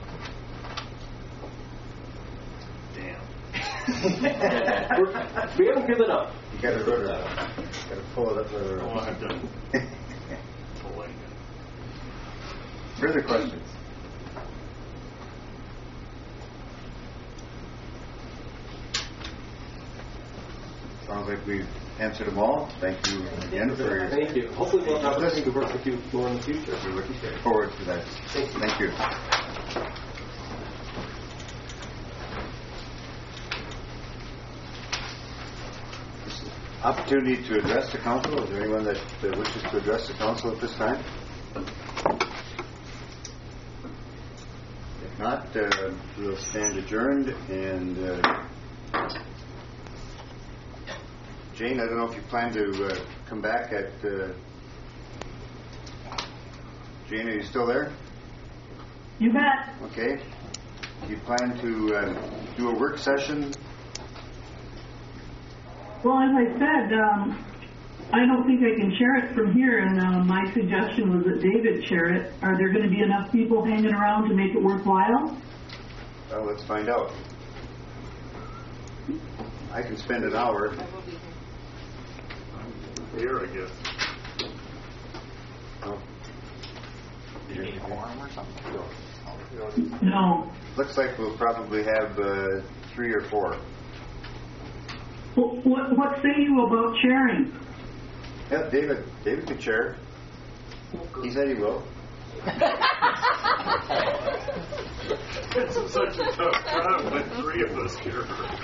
Damn. We haven't given up. You got to go to that. Got to pull it up. Oh, I've done. Further questions? Sounds like we've answered them all. Thank you again for your... Thank you. Hopefully we'll have an opportunity to work with you more in the future. We're looking forward to that. Thank you. Opportunity to address the council. Is there anyone that wishes to address the council at this time? If not, we'll stand adjourned. And Jane, I don't know if you plan to come back at... Jane, are you still there? You bet. Okay. Do you plan to do a work session? Well, as I said, I don't think I can share it from here, and my suggestion was that David share it. Are there going to be enough people hanging around to make it worthwhile? Well, let's find out. I can spend an hour. Here, I guess. Oh. You need a quorum or something? No. Looks like we'll probably have 3 or 4. Well, what say you about sharing? Yeah, David could share. He said he will. It's such a tough crowd when 3 of us here.